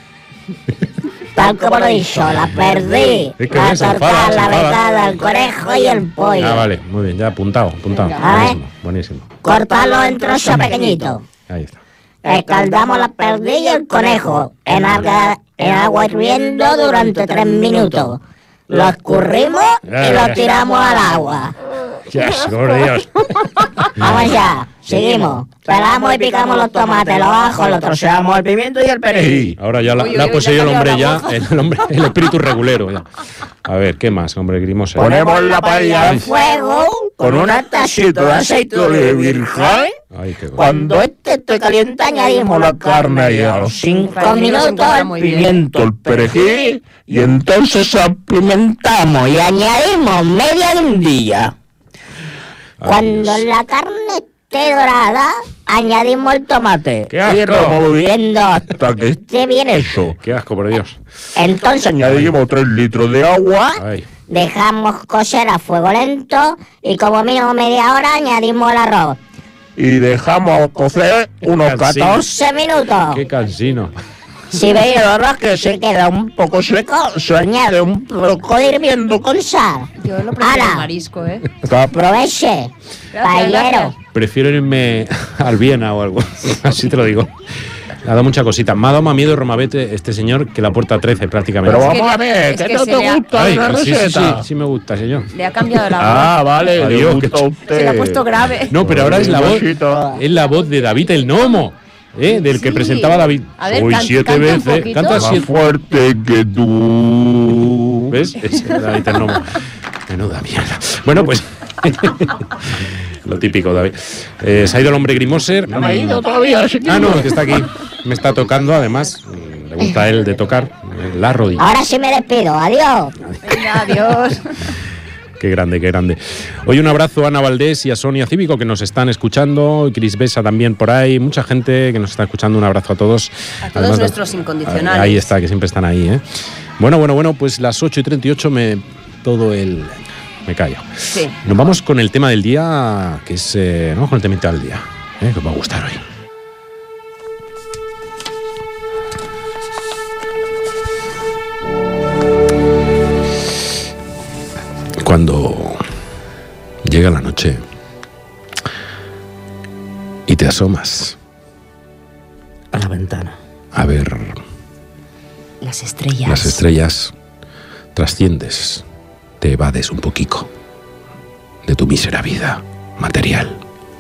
Speaker 2: Tal como lo he dicho, la perdí,
Speaker 1: Es que
Speaker 2: la
Speaker 1: bien, se enfada,
Speaker 2: torcar,
Speaker 1: se
Speaker 2: la
Speaker 1: enfada.
Speaker 2: becada, el conejo y el pollo.
Speaker 1: Ah, vale, muy bien, ya apuntado, apuntado.
Speaker 5: Venga.
Speaker 1: Buenísimo, buenísimo.
Speaker 2: Cortarlo en trozos pequeñitos.
Speaker 1: Ahí está.
Speaker 2: Escaldamos la perdiz y el conejo en agua, en agua hirviendo durante tres minutos. Lo escurrimos y lo tiramos al agua.
Speaker 1: ¡Qué asco, por Dios!
Speaker 2: Vamos ya, seguimos. Pelamos y picamos los tomates, los ajos, los troceamos el pimiento y el perejil.
Speaker 1: Ahora ya la,
Speaker 5: Uy,
Speaker 1: la ha
Speaker 5: uy,
Speaker 1: poseído el
Speaker 5: ya ha
Speaker 1: hombre
Speaker 5: cambiado
Speaker 1: ya,
Speaker 5: la
Speaker 1: el, hombre, el espíritu regulero ya. A ver, ¿qué más, hombre Grimosa?
Speaker 8: Ponemos la paella
Speaker 2: Al fuego
Speaker 8: con una tacita de aceite de oliva virgen.
Speaker 1: Ay, qué bueno.
Speaker 2: Cuando este esté caliente añadimos la carne y a los cinco
Speaker 5: Para mí no se
Speaker 2: minutos
Speaker 5: encuentra
Speaker 2: el
Speaker 5: muy bien.
Speaker 2: pimiento,
Speaker 8: El perejil. Y entonces
Speaker 2: pimentamos y añadimos media guindilla. Cuando la carne esté dorada, añadimos el tomate.
Speaker 1: ¡Qué asco!
Speaker 2: Y removiendo
Speaker 8: hasta que
Speaker 2: esté bien eso.
Speaker 1: ¡Qué asco, por Dios!
Speaker 2: Entonces
Speaker 8: añadimos tres litros de agua.
Speaker 1: Ay,
Speaker 2: dejamos cocer a fuego lento y como mínimo media hora añadimos el arroz.
Speaker 8: Y dejamos cocer unos
Speaker 1: Cansino.
Speaker 2: catorce minutos.
Speaker 1: qué cansino.
Speaker 2: Si veis el arroz que se queda un poco seco, se añade un poco de hirviendo con sal.
Speaker 5: Yo lo prefiero
Speaker 2: Ala.
Speaker 5: el marisco, ¿eh?
Speaker 2: Aproveche,
Speaker 5: Gracias,
Speaker 2: paellero.
Speaker 5: gracias.
Speaker 1: Prefiero irme al Viena o algo. Así te lo digo. Le ha dado mucha cosita. Me ha dado más miedo Romabete, este señor, que la puerta trece prácticamente.
Speaker 8: Pero
Speaker 5: Es que
Speaker 8: vamos a
Speaker 5: le-
Speaker 8: ver,
Speaker 5: es
Speaker 8: ¿qué
Speaker 5: que
Speaker 8: no
Speaker 5: se
Speaker 8: te
Speaker 5: le ha-
Speaker 8: gusta
Speaker 1: Ay,
Speaker 8: la
Speaker 1: sí, sí, sí,
Speaker 8: receta?
Speaker 1: sí me gusta, señor.
Speaker 5: Le ha cambiado la voz.
Speaker 8: Ah, vale,
Speaker 1: Adiós,
Speaker 8: le gusta
Speaker 1: que-
Speaker 8: a usted.
Speaker 5: Se le ha puesto grave.
Speaker 1: No, pero ahora es la voz,
Speaker 8: Besito.
Speaker 1: es la voz de David el Gnomo, ¿eh? Del que
Speaker 5: Sí.
Speaker 1: presentaba David.
Speaker 5: A ver,
Speaker 1: Uy,
Speaker 5: can-
Speaker 1: siete
Speaker 5: canta un
Speaker 1: veces.
Speaker 5: poquito.
Speaker 1: Canta
Speaker 8: Más
Speaker 1: siete.
Speaker 8: fuerte que tú.
Speaker 1: ¿Ves? Es David el Gnomo. Menuda mierda. Bueno, pues. Lo típico, David. Eh, se ha ido el hombre Grimoser.
Speaker 8: No me ha ido todavía. ese
Speaker 1: Ah, no,
Speaker 8: tío.
Speaker 1: que está aquí. Me está tocando, además. Le gusta a él de tocar eh, la rodilla.
Speaker 2: Ahora sí me despido, adiós.
Speaker 5: Venga, adiós.
Speaker 1: Qué grande, qué grande. Hoy un abrazo a Ana Valdés y a Sonia Cívico que nos están escuchando, y Cris Besa también por ahí, mucha gente que nos está escuchando, un abrazo a todos.
Speaker 5: A todos
Speaker 1: Además de-
Speaker 5: nuestros incondicionales.
Speaker 1: Ahí está, que siempre están ahí, ¿eh? Bueno, bueno, bueno, pues las ocho y treinta y ocho me... todo el... me callo.
Speaker 5: Sí.
Speaker 1: Nos vamos con el tema del día, que es... Eh, vamos con el temita del día, ¿eh? Que os va a gustar hoy. Cuando llega la noche y te asomas
Speaker 2: A la ventana.
Speaker 1: a ver
Speaker 5: Las estrellas.
Speaker 1: las estrellas, trasciendes, te evades un poquito de tu mísera vida material.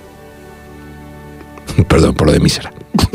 Speaker 1: Perdón por lo de mísera.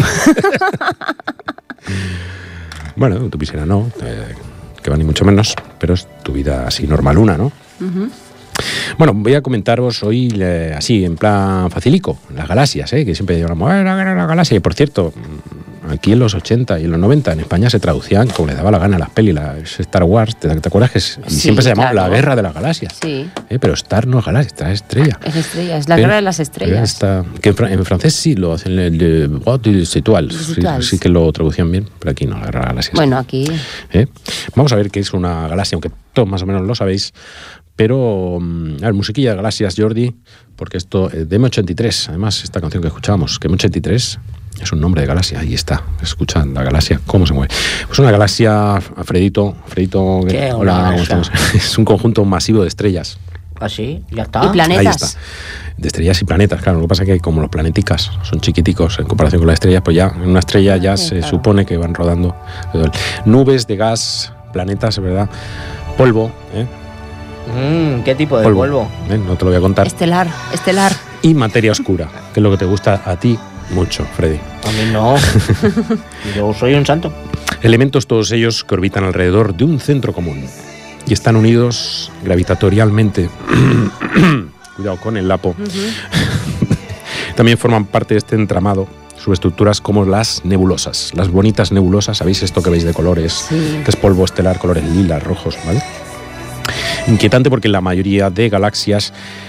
Speaker 1: Bueno, tu mísera no, eh, que va ni mucho menos, pero es tu vida así normaluna, ¿no?
Speaker 5: Ujú.
Speaker 1: Bueno, voy a comentaros hoy eh, así, en plan facilico, las galaxias, ¿eh? Que siempre llamamos, "Ah, la, la, la galaxia". Y por cierto, aquí en los ochenta y en los noventa en España se traducían como les daba la gana las pelis, la Star Wars, ¿te, te acuerdas que es- y
Speaker 5: Sí,
Speaker 1: siempre se llamaba
Speaker 5: claro.
Speaker 1: la guerra de las galaxias?
Speaker 5: Sí,
Speaker 1: ¿Eh? Pero Star no es galaxia, Star es estrella.
Speaker 5: es estrella, es la
Speaker 1: Pero-
Speaker 5: guerra de las estrellas.
Speaker 1: Está- que en, fran- en francés sí lo hacen, el de Droit des Étoiles,
Speaker 5: Des
Speaker 1: sí,
Speaker 5: Étoiles.
Speaker 1: sí que lo traducían bien, pero aquí no, la guerra de las galaxias.
Speaker 5: Bueno, aquí
Speaker 1: ¿Eh? Vamos a ver qué es una galaxia, aunque todos más o menos lo sabéis. Pero, mm, a ver, musiquilla de galaxias, Jordi, porque esto, eh, de eme ochenta y tres, además, esta canción que escuchábamos, que eme ochenta y tres es un nombre de galaxia, ahí está, escuchan la galaxia, cómo se mueve. Pues una galaxia, Alfredito, Alfredito,
Speaker 2: ¿Qué?
Speaker 1: que-
Speaker 2: Una
Speaker 1: hola, ¿cómo
Speaker 2: galaxia.
Speaker 1: estamos? Es un conjunto masivo de estrellas.
Speaker 2: Así, ya está.
Speaker 5: y
Speaker 1: Ahí
Speaker 5: planetas.
Speaker 1: está. De estrellas y planetas, claro. Lo que pasa es que como los planeticas son chiquiticos en comparación con las estrellas, pues ya en una estrella ya
Speaker 5: Sí,
Speaker 1: se
Speaker 5: claro.
Speaker 1: supone que van rodando. Nubes de gas, planetas, ¿verdad? Polvo, ¿eh?
Speaker 2: Mm, ¿Qué tipo de
Speaker 1: Polvo.
Speaker 2: polvo?
Speaker 1: ¿eh? No te lo voy a contar.
Speaker 5: Estelar, estelar.
Speaker 1: Y materia oscura, que es lo que te gusta a ti mucho, Freddy.
Speaker 2: A mí no. Yo soy un santo.
Speaker 1: Elementos todos ellos que orbitan alrededor de un centro común y están unidos gravitatorialmente. Cuidado con el lapo. También forman parte de este entramado subestructuras como las nebulosas, las bonitas nebulosas, ¿sabéis esto que veis de colores?
Speaker 5: Sí.
Speaker 1: Que es polvo estelar, colores lilas, rojos, ¿vale? Inquietante porque la mayoría de galaxias,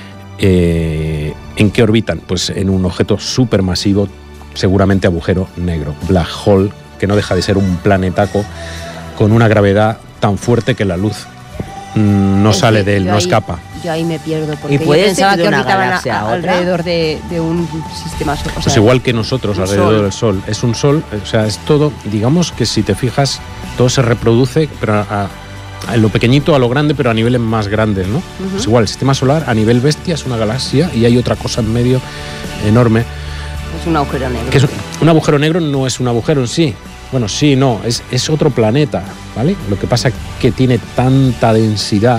Speaker 1: eh, ¿en qué orbitan? Pues en un objeto supermasivo, seguramente agujero negro, black hole, que no deja de ser un planetaco con una gravedad tan fuerte que la luz mm, no
Speaker 5: Es
Speaker 1: sale
Speaker 5: que
Speaker 1: de él,
Speaker 5: yo
Speaker 1: no
Speaker 5: ahí-
Speaker 1: escapa.
Speaker 5: Yo ahí me pierdo, porque
Speaker 2: ¿Y
Speaker 5: yo
Speaker 2: puede
Speaker 5: pensaba
Speaker 2: ser de
Speaker 5: que
Speaker 2: una
Speaker 5: orbitaban a-
Speaker 2: galaxia a
Speaker 5: a-
Speaker 2: otra?
Speaker 5: alrededor de, de un sistema solar.
Speaker 1: Pues igual que nosotros
Speaker 5: un
Speaker 1: alrededor
Speaker 5: sol.
Speaker 1: del Sol. Es un Sol, o sea, es todo, digamos que si te fijas, todo se reproduce, pero a, a- en lo pequeñito a lo grande, pero a niveles más grandes, ¿no?
Speaker 5: Ujú.
Speaker 1: Es igual, el sistema solar a nivel bestia es una galaxia y hay otra cosa en medio enorme.
Speaker 5: Es un agujero negro.
Speaker 1: Que es, un agujero negro no es un agujero en sí. Bueno, sí, no, es, es otro planeta, ¿vale? Lo que pasa es que tiene tanta densidad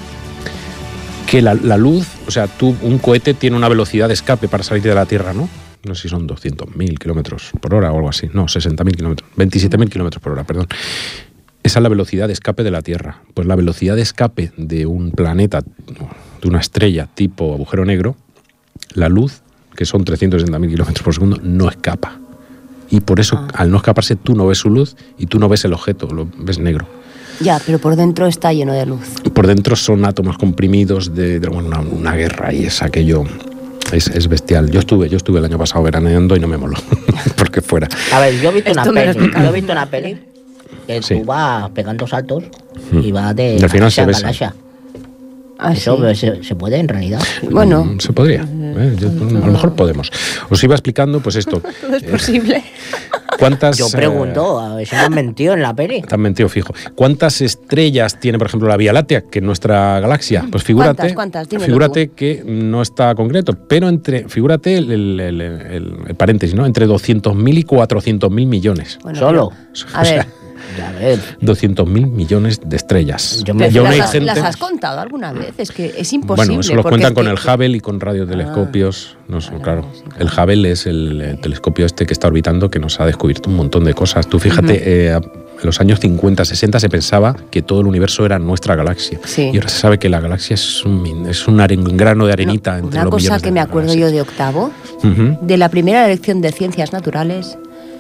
Speaker 1: que la, la luz, o sea, tú, un cohete tiene una velocidad de escape para salir de la Tierra, ¿no? No sé si son doscientos mil kilómetros por hora o algo así. No, sesenta mil kilómetros, veintisiete mil kilómetros por hora, perdón. Esa es la velocidad de escape de la Tierra. Pues la velocidad de escape de un planeta, de una estrella tipo agujero negro, la luz, que son trescientos sesenta mil kilómetros por segundo, no escapa. Y por eso,
Speaker 5: Ah.
Speaker 1: al no escaparse, tú no ves su luz y tú no ves el objeto, lo ves negro.
Speaker 5: Ya, pero por dentro está lleno de luz.
Speaker 1: Por dentro son átomos comprimidos de, de bueno, una, una guerra y es aquello, es, es bestial. Yo estuve, yo estuve el año pasado veraneando y no me moló, porque fuera.
Speaker 2: A ver, yo he visto
Speaker 5: Esto
Speaker 2: una
Speaker 5: me lo
Speaker 2: peli.
Speaker 5: explicaron.
Speaker 2: Yo he visto una peli que
Speaker 1: Sí.
Speaker 2: tú vas pegando saltos
Speaker 1: Mm.
Speaker 2: y vas de
Speaker 1: Y al final se
Speaker 2: galaxia a
Speaker 1: besan.
Speaker 2: galaxia.
Speaker 5: Ah,
Speaker 2: Eso
Speaker 5: sí.
Speaker 2: se, se puede en realidad.
Speaker 5: Bueno,
Speaker 1: Mm, Se podría, ¿eh? Yo- a lo mejor podemos. Os iba explicando, pues esto.
Speaker 5: todo es posible.
Speaker 1: ¿Cuántas?
Speaker 2: Yo
Speaker 1: eh,
Speaker 2: pregunto, a ver si me han mentido en la peli.
Speaker 1: Te han mentido fijo. ¿Cuántas estrellas tiene, por ejemplo, la Vía Láctea, que es nuestra galaxia? Pues figúrate,
Speaker 5: ¿Cuántas, cuántas? Dímelo
Speaker 1: figúrate que no está concreto, pero entre, figúrate el, el- el- el- el paréntesis, ¿no? Entre doscientos mil y cuatrocientos mil millones.
Speaker 5: Bueno,
Speaker 2: Solo.
Speaker 5: pero-
Speaker 1: O
Speaker 5: a
Speaker 1: sea,
Speaker 5: ver,
Speaker 2: Ya ves.
Speaker 1: doscientos mil millones de estrellas.
Speaker 2: Yo me-
Speaker 1: Y
Speaker 5: pero
Speaker 1: aún
Speaker 5: ¿las,
Speaker 1: hay
Speaker 5: has,
Speaker 1: gente-
Speaker 5: las has contado alguna vez? Es que es imposible.
Speaker 1: Bueno, eso lo
Speaker 5: porque
Speaker 1: cuentan
Speaker 5: es
Speaker 1: con
Speaker 5: que-
Speaker 1: el Hubble y con radiotelescopios. no sé,
Speaker 5: Claro,
Speaker 1: claro.
Speaker 5: sí,
Speaker 1: El Hubble es el, eh, telescopio este que está orbitando que nos ha descubierto un montón de cosas. Tú fíjate, eh, en los años cincuenta, sesenta se pensaba que todo el universo era nuestra galaxia.
Speaker 5: Sí.
Speaker 1: Y ahora se sabe que la galaxia es un, min- es un, aren- un grano de arenita entre
Speaker 5: Una
Speaker 1: los
Speaker 5: cosa
Speaker 1: millones
Speaker 5: que
Speaker 1: de
Speaker 5: me acuerdo yo
Speaker 1: galaxias.
Speaker 5: de octavo,
Speaker 1: Ujú.
Speaker 5: de la primera lección de ciencias naturales,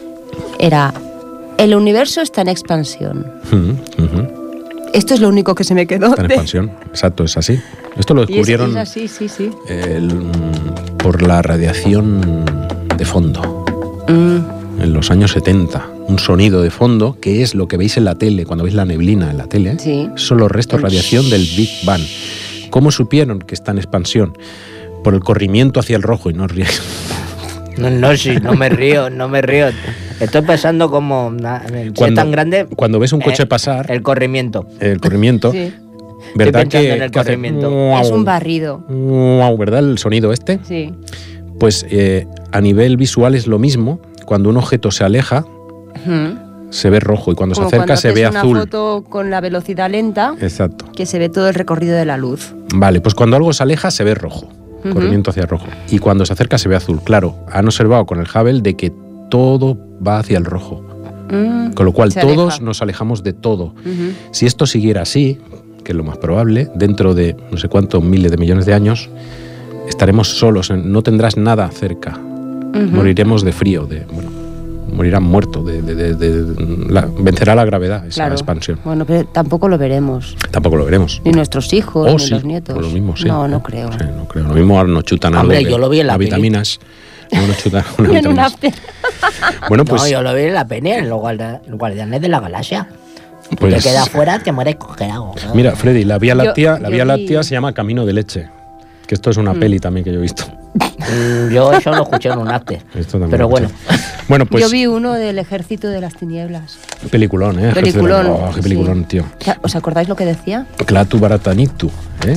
Speaker 5: era: el universo está en expansión.
Speaker 1: Ujú, ujú.
Speaker 5: Esto es lo único que se me quedó.
Speaker 1: Está en
Speaker 5: de-
Speaker 1: expansión. Exacto, es así. Esto lo
Speaker 5: Y es,
Speaker 1: descubrieron
Speaker 5: es así, sí, sí.
Speaker 1: el- mm, por la radiación de fondo.
Speaker 5: Mm,
Speaker 1: En los años setenta, un sonido de fondo, que es lo que veis en la tele, cuando veis la neblina en la tele,
Speaker 5: Sí.
Speaker 1: son los restos de
Speaker 5: El
Speaker 1: radiación del Big Bang. ¿Cómo supieron que está en expansión? Por el corrimiento hacia el rojo, y no os ríais.
Speaker 2: No, no, sí, no me río, no me río. Estoy pensando como na- si es
Speaker 1: Cuando-
Speaker 2: tan grande.
Speaker 1: cuando ves un coche
Speaker 2: eh,
Speaker 1: pasar,
Speaker 2: El corrimiento.
Speaker 1: el corrimiento,
Speaker 5: sí.
Speaker 1: ¿verdad
Speaker 2: pensando
Speaker 1: que,
Speaker 2: en el
Speaker 1: que hace
Speaker 2: corrimiento.
Speaker 1: guau,
Speaker 5: Es un barrido.
Speaker 1: guau, ¿verdad? El sonido este.
Speaker 5: Sí.
Speaker 1: Pues eh, a nivel visual es lo mismo. Cuando un objeto se aleja,
Speaker 5: Mm.
Speaker 1: se ve rojo y cuando
Speaker 5: Como
Speaker 1: se acerca
Speaker 5: cuando
Speaker 1: se ve
Speaker 5: haces
Speaker 1: azul.
Speaker 5: una foto con la velocidad lenta,
Speaker 1: Exacto.
Speaker 5: que se ve todo el recorrido de la luz.
Speaker 1: Vale, pues cuando algo se aleja se ve rojo,
Speaker 5: Ujú.
Speaker 1: corrimiento hacia rojo. Y cuando se acerca se ve azul. Claro, han observado con el Hubble de que todo va hacia el rojo.
Speaker 5: Mm,
Speaker 1: Con lo cual
Speaker 5: se
Speaker 1: todos
Speaker 5: aleja.
Speaker 1: nos alejamos de todo.
Speaker 5: Ujú.
Speaker 1: Si esto siguiera así, que es lo más probable, dentro de no sé cuántos miles de millones de años, estaremos solos, no tendrás nada cerca.
Speaker 5: Ujú.
Speaker 1: Moriremos de frío, de bueno, morirán muertos, de, de- de- de- la- vencerá la gravedad esa
Speaker 5: Claro.
Speaker 1: expansión.
Speaker 5: Bueno, pero tampoco lo veremos.
Speaker 1: Tampoco lo veremos.
Speaker 5: Ni nuestros hijos,
Speaker 1: Oh,
Speaker 5: ni
Speaker 1: sí,
Speaker 5: los nietos.
Speaker 1: pues lo mismo, sí.
Speaker 5: No, no creo.
Speaker 1: Sí, no creo. Lo mismo ahora nos chutan
Speaker 2: Hombre,
Speaker 1: algo de-
Speaker 2: yo lo vi en la
Speaker 1: las
Speaker 2: peli.
Speaker 1: vitaminas. Luego nos chutan unas
Speaker 5: En un
Speaker 1: vitaminas.
Speaker 5: after.
Speaker 1: Bueno, pues,
Speaker 2: no, yo lo vi en la peli, en los guarda- los Guardianes de la Galaxia.
Speaker 1: pues
Speaker 2: te quedas fuera, te mueres congelado.
Speaker 1: mira, Freddy, la Vía
Speaker 5: Yo-
Speaker 1: Láctea, la
Speaker 5: yo
Speaker 1: Vía
Speaker 5: vi-
Speaker 1: Láctea se llama Camino de Leche. Que esto es una peli también que yo he visto.
Speaker 2: Mm, Yo eso lo escuché en un after.
Speaker 1: Esto también
Speaker 2: Pero
Speaker 1: lo he
Speaker 2: bueno,
Speaker 1: escuchado. Bueno, pues
Speaker 5: Yo vi uno del Ejército de las Tinieblas.
Speaker 1: peliculón, ¿eh?
Speaker 5: Peliculón.
Speaker 1: Oh, qué
Speaker 5: sí.
Speaker 1: peliculón, tío.
Speaker 5: ¿Os acordáis lo que decía?
Speaker 1: Clatu Baratanitu, ¿eh?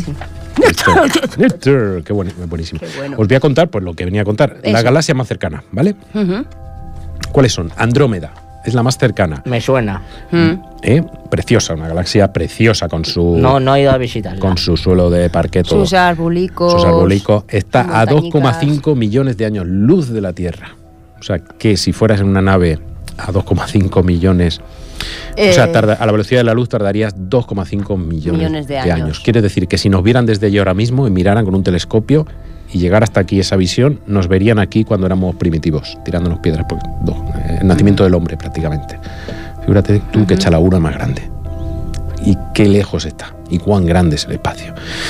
Speaker 1: Néctar. Qué bueno, buenísimo.
Speaker 5: Qué bueno.
Speaker 1: Os voy a contar, pues lo que venía a contar. La
Speaker 5: Eso.
Speaker 1: galaxia más cercana, ¿vale?
Speaker 5: Ujú.
Speaker 1: ¿Cuáles son? Andrómeda, es la más cercana.
Speaker 2: me suena.
Speaker 5: Mm.
Speaker 1: ¿Eh? Preciosa, una galaxia preciosa con su,
Speaker 2: No, no he ido a visitarla.
Speaker 1: con su suelo de parqué todo.
Speaker 5: Sus arbolicos.
Speaker 1: Sus arbolicos. Está a dos coma
Speaker 5: montañicas.
Speaker 1: cinco millones de años luz de la Tierra. O sea, que si fueras en una nave a dos coma cinco millones...
Speaker 5: Eh,
Speaker 1: o sea, tarda- a la velocidad de la luz tardarías dos coma cinco millones,
Speaker 5: Millones de
Speaker 1: de, años.
Speaker 5: años.
Speaker 1: Quiere decir que si nos vieran desde allí ahora mismo y miraran con un telescopio y llegara hasta aquí esa visión, nos verían aquí cuando éramos primitivos, tirándonos piedras. Porque, no, eh, el nacimiento del hombre prácticamente. Figúrate tú que echa la una más grande. Y qué lejos está. Y cuán grande es el espacio.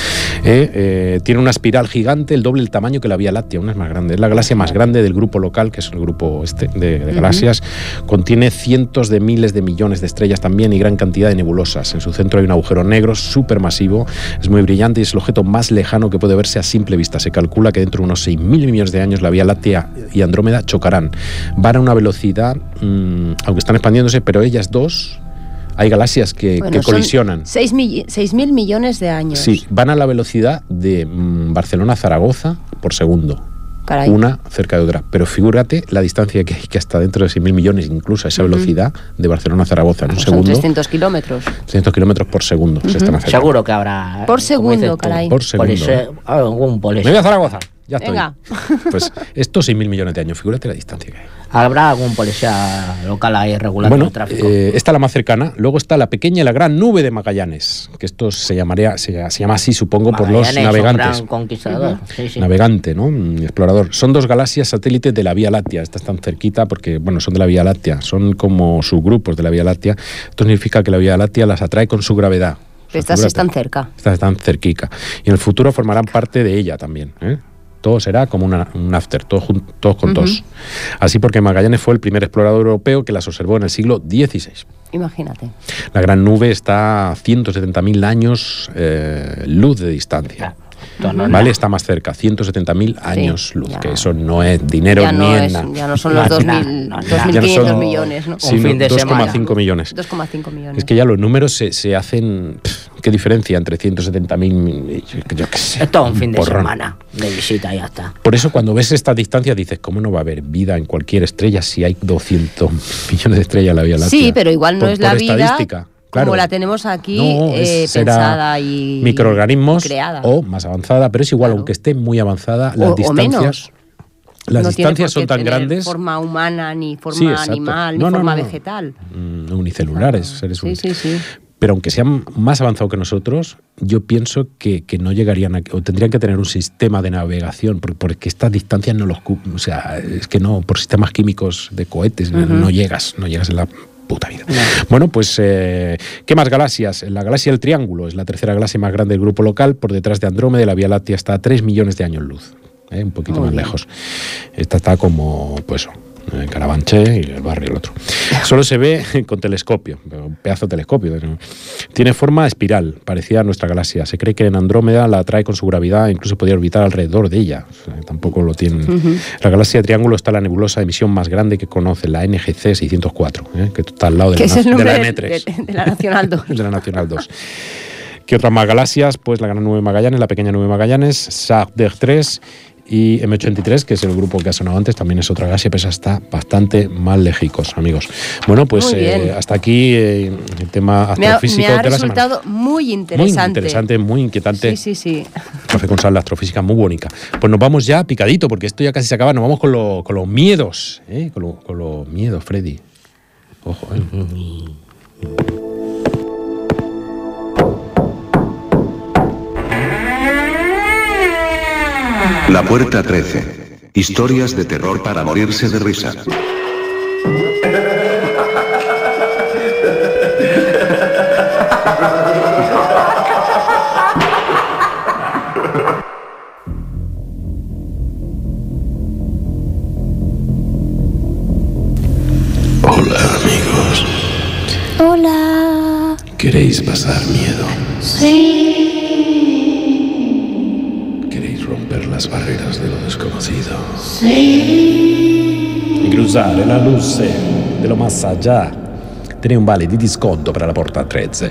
Speaker 1: Eh, eh, tiene una espiral gigante, el doble del tamaño que la Vía Láctea, una es más grande. Es la galaxia más grande del grupo local, que es el grupo este de, de galaxias. Contiene cientos de miles de millones de estrellas también y gran cantidad de nebulosas. En su centro hay un agujero negro supermasivo, es muy brillante y es el objeto más lejano que puede verse a simple vista. Se calcula que dentro de unos seis mil millones de años la Vía Láctea y Andrómeda chocarán. Van a una velocidad, mmm, aunque están expandiéndose, pero ellas dos... Hay galaxias que,
Speaker 5: bueno,
Speaker 1: que
Speaker 5: son
Speaker 1: colisionan.
Speaker 5: seis mil millones de años.
Speaker 1: Sí, van a la velocidad de mm, Barcelona-Zaragoza por segundo.
Speaker 5: Caray.
Speaker 1: Una cerca de otra. Pero figúrate la distancia que hay, que hasta dentro de seis mil millones, incluso a esa velocidad de Barcelona-Zaragoza en un
Speaker 5: Pues son
Speaker 1: segundo.
Speaker 5: trescientos kilómetros.
Speaker 1: trescientos kilómetros por segundo se están acercando.
Speaker 2: Seguro que habrá.
Speaker 5: Por
Speaker 2: como
Speaker 5: segundo,
Speaker 2: dices tú,
Speaker 5: caray.
Speaker 1: Por segundo.
Speaker 2: polise- algún polise-
Speaker 1: Me voy a Zaragoza. Ya estoy.
Speaker 5: Venga.
Speaker 1: Pues estos seis mil millones de años, figúrate la distancia que hay.
Speaker 2: Habrá algún policía local ahí regulando
Speaker 1: Bueno,
Speaker 2: el tráfico.
Speaker 1: eh, esta es la más cercana. Luego está la pequeña y la gran nube de Magallanes, que esto se llamaría, se, se llama así, supongo, por los
Speaker 2: Magallanes, un
Speaker 1: navegantes.
Speaker 2: gran conquistador. Sí, sí.
Speaker 1: Navegante, ¿no? Mm, Explorador. Son dos galaxias satélites de la Vía Láctea. Estas están cerquita porque, bueno, son de la Vía Láctea. Son como subgrupos de la Vía Láctea. Esto significa que la Vía Láctea las atrae con su gravedad. O sea,
Speaker 5: Estas
Speaker 1: figúrate,
Speaker 5: están cerca.
Speaker 1: Estas están cerquica. Y en el futuro formarán parte de ella también, ¿eh? Todo será como una- un after, todos, jun- todos con todos. Así porque Magallanes fue el primer explorador europeo que las observó en el siglo dieciséis.
Speaker 5: Imagínate.
Speaker 1: La gran nube está a ciento setenta mil años eh, luz de distancia.
Speaker 2: Esto no es
Speaker 1: ¿Vale?
Speaker 2: nada.
Speaker 1: Está más cerca, ciento setenta mil años luz,
Speaker 5: ya.
Speaker 1: que eso no es dinero
Speaker 5: Ya
Speaker 1: ni
Speaker 5: no,
Speaker 1: es
Speaker 5: es,
Speaker 1: nada.
Speaker 5: ya no son
Speaker 2: No
Speaker 5: los
Speaker 2: es
Speaker 5: dos mil,
Speaker 2: nada, no es
Speaker 5: dos
Speaker 2: nada.
Speaker 5: mil
Speaker 1: Ya no
Speaker 5: quinientos
Speaker 1: son-
Speaker 5: millones, ¿no?
Speaker 2: Un
Speaker 1: sino
Speaker 2: fin de
Speaker 1: dos coma
Speaker 2: semana.
Speaker 1: cinco millones.
Speaker 5: dos coma cinco millones.
Speaker 1: Es que ya los números se, se hacen... pff, ¿qué diferencia entre ciento setenta mil? Yo, yo qué sé.
Speaker 2: Esto es un fin de
Speaker 1: porrón.
Speaker 2: semana de visita y ya está.
Speaker 1: Por eso cuando ves estas distancias dices, ¿cómo no va a haber vida en cualquier estrella si hay doscientos millones de estrellas en la Vía Láctea?
Speaker 5: Sí, pero igual no
Speaker 1: Por-
Speaker 5: es la
Speaker 1: por
Speaker 5: vida
Speaker 1: estadística. Claro.
Speaker 5: como la tenemos aquí,
Speaker 1: No, es-
Speaker 5: eh,
Speaker 1: será
Speaker 5: pensada y
Speaker 1: microorganismos
Speaker 5: y creada.
Speaker 1: o más avanzada, pero es igual,
Speaker 5: Claro.
Speaker 1: aunque esté muy avanzada, las
Speaker 5: O- o
Speaker 1: distancias...
Speaker 5: menos.
Speaker 1: Las
Speaker 5: no tiene
Speaker 1: distancias
Speaker 5: por qué
Speaker 1: son tan
Speaker 5: tener
Speaker 1: grandes...
Speaker 5: forma humana, ni forma
Speaker 1: Sí, exacto.
Speaker 5: animal,
Speaker 1: No,
Speaker 5: ni
Speaker 1: no,
Speaker 5: forma
Speaker 1: no.
Speaker 5: vegetal.
Speaker 1: mm, unicelulares, seres
Speaker 5: Sí,
Speaker 1: humanos.
Speaker 5: sí, sí.
Speaker 1: Pero aunque sean más avanzados que nosotros, yo pienso que, que no llegarían a, o tendrían que tener un sistema de navegación, porque, porque estas distancias no los... cu- O sea, es que no, por sistemas químicos de cohetes, no- no llegas, no llegas en la puta vida. Bueno, pues, eh, ¿qué más galaxias? La galaxia del Triángulo es la tercera galaxia más grande del grupo local, por detrás de Andrómeda, y la Vía Láctea está a tres millones de años luz, ¿eh? Un poquito
Speaker 5: Muy
Speaker 1: más
Speaker 5: bien.
Speaker 1: lejos. Esta está como, pues, en Carabanchel y el barrio el otro. Solo se ve con telescopio, un pedazo de telescopio. ¿no? Tiene forma espiral, parecida a nuestra galaxia. Se cree que en Andrómeda la atrae con su gravedad, incluso podría orbitar alrededor de ella. O sea, tampoco lo tienen. La galaxia de Triángulo está en la nebulosa de emisión más grande que conoce, la N G C seiscientos cuatro, ¿eh? que está al lado de
Speaker 5: Que
Speaker 1: la,
Speaker 5: es el
Speaker 1: de
Speaker 5: nombre
Speaker 1: la
Speaker 5: de,
Speaker 1: M tres.
Speaker 5: de- de la Nacional dos.
Speaker 1: De la Nacional dos. ¿Qué otras más galaxias? Pues la gran nube Magallanes, la pequeña nube Magallanes, S A R D tres Y eme ochenta y tres, que es el grupo que ha sonado antes, también es otra galaxia, pero esa está bastante más lejicos, amigos. Bueno, pues eh, hasta aquí eh, el tema astrofísico
Speaker 5: me ha, me ha
Speaker 1: de la semana.
Speaker 5: resultado muy interesante.
Speaker 1: Muy interesante, muy inquietante.
Speaker 5: Sí, sí, sí.
Speaker 1: Café con Sal, la astrofísica muy bonita. Pues nos vamos ya picadito, porque esto ya casi se acaba. Nos vamos con, lo, con los miedos, ¿eh? Con, lo, con los miedos, Freddy. Ojo, ¿eh?
Speaker 9: La puerta trece. Historias de terror para morirse de risa.
Speaker 4: Hola, amigos.
Speaker 3: Hola.
Speaker 4: ¿Queréis pasar miedo?
Speaker 3: Sí.
Speaker 4: ¿Queréis romper las barreras de lo desconocido?
Speaker 3: Sí.
Speaker 1: Y cruzar la luce de lo más allá. Tiene un vale di desconto para la porta trece.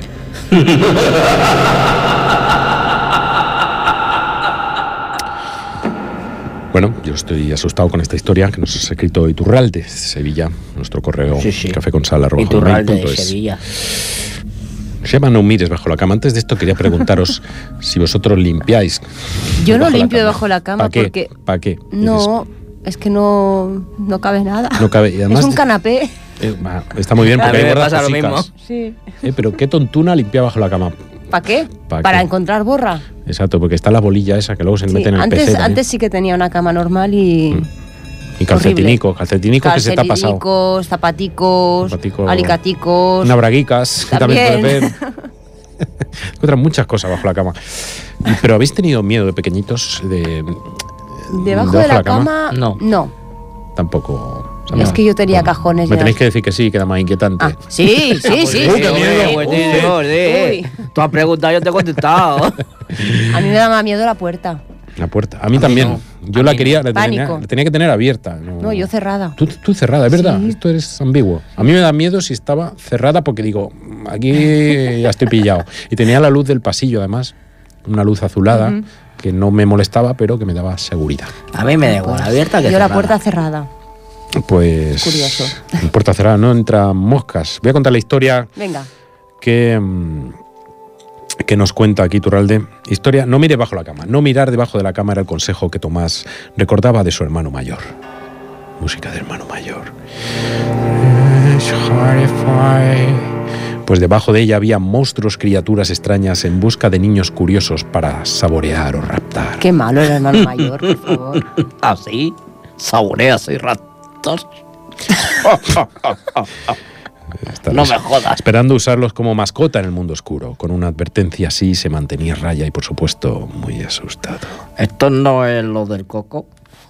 Speaker 1: Bueno, yo estoy asustado con esta historia que nos ha escrito Iturralde de Sevilla, nuestro correo
Speaker 2: Sí, sí.
Speaker 1: café con sal arroba
Speaker 2: Iturralde
Speaker 1: hotmail punto
Speaker 2: de
Speaker 1: es.
Speaker 2: Sevilla.
Speaker 1: Se llama No mires bajo la cama. Antes de esto quería preguntaros si vosotros limpiáis.
Speaker 5: Yo no
Speaker 1: bajo la
Speaker 5: limpio
Speaker 1: cama.
Speaker 5: debajo la cama
Speaker 1: ¿Pa qué?
Speaker 5: porque...
Speaker 1: ¿Para qué?
Speaker 5: No, es que no, no cabe nada.
Speaker 1: No cabe. Y además,
Speaker 5: es un canapé.
Speaker 1: eh, va, está muy bien
Speaker 2: A
Speaker 1: porque
Speaker 2: mí
Speaker 1: hay
Speaker 2: me
Speaker 1: guardas
Speaker 2: pasa lo
Speaker 1: cosicas.
Speaker 2: mismo.
Speaker 5: Sí.
Speaker 1: Eh, pero qué tontuna limpiar bajo la cama.
Speaker 5: ¿Para qué?
Speaker 1: ¿Pa
Speaker 5: Para
Speaker 1: qué?
Speaker 5: encontrar borra.
Speaker 1: Exacto, porque está la bolilla esa que luego se le
Speaker 5: Sí,
Speaker 1: mete en el
Speaker 5: antes,
Speaker 1: P C. también.
Speaker 5: antes sí que tenía una cama normal y...
Speaker 1: Mm. Y calcetinicos, calcetinicos que se te ha pasado.
Speaker 5: Calcetinicos, zapaticos,
Speaker 1: Zapatico-
Speaker 5: alicaticos...
Speaker 1: Una braguicas, que también
Speaker 5: También.
Speaker 1: puede ver. Encuentran muchas cosas bajo la cama. Y- Pero ¿habéis tenido miedo de pequeñitos? De,
Speaker 5: Debajo de la, cama,
Speaker 2: No.
Speaker 5: no.
Speaker 1: Tampoco.
Speaker 2: No.
Speaker 5: Es que yo tenía cajones
Speaker 1: Me
Speaker 5: ya.
Speaker 1: tenéis que decir que sí, que era más inquietante.
Speaker 5: Ah, sí, sí, sí.
Speaker 1: ¡Uh,
Speaker 5: sí.
Speaker 1: qué miedo!
Speaker 2: Uy,
Speaker 5: Uy,
Speaker 2: tío, sí.
Speaker 5: uy.
Speaker 2: Tú has preguntado, yo te he contestado.
Speaker 5: A mí me da más miedo la puerta.
Speaker 1: La puerta. A mí
Speaker 2: A mí
Speaker 1: también.
Speaker 2: no.
Speaker 1: Yo
Speaker 2: A
Speaker 1: la
Speaker 2: mí
Speaker 1: quería,
Speaker 2: no.
Speaker 1: la tenía,
Speaker 5: Pánico.
Speaker 1: la tenía que tener abierta. No,
Speaker 5: No, yo cerrada.
Speaker 1: Tú, tú cerrada, es verdad.
Speaker 5: Sí.
Speaker 1: Esto eres ambiguo. A mí me da miedo si estaba cerrada porque digo, aquí ya estoy pillado. Y tenía la luz del pasillo, además, una luz azulada
Speaker 5: Ujú.
Speaker 1: que no me molestaba, pero que me daba seguridad.
Speaker 2: A mí me da igual, abierta que
Speaker 5: Yo la
Speaker 2: cerrada.
Speaker 5: puerta cerrada.
Speaker 1: Pues.
Speaker 5: Curioso.
Speaker 1: En puerta cerrada no entran moscas. Voy a contar la historia
Speaker 5: Venga.
Speaker 1: que, mm, que nos cuenta aquí Turralde. Historia, no mire bajo la cama. No mirar debajo de la cama era el consejo que Tomás recordaba de su hermano mayor. Música de hermano mayor. Pues debajo de ella había monstruos, criaturas extrañas en busca de niños curiosos para saborear o raptar.
Speaker 5: Qué malo el hermano mayor, por favor.
Speaker 2: Así, saboreas y ratos.
Speaker 1: Esta
Speaker 2: No
Speaker 1: vez,
Speaker 2: me jodas.
Speaker 1: Esperando usarlos como mascota en el mundo oscuro. Con una advertencia así se mantenía a raya y, por supuesto, muy asustado.
Speaker 2: Esto no es lo del coco.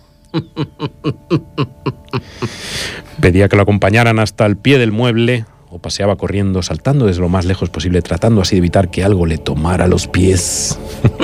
Speaker 1: Pedía que lo acompañaran hasta el pie del mueble o paseaba corriendo, saltando desde lo más lejos posible, tratando así de evitar que algo le tomara los pies.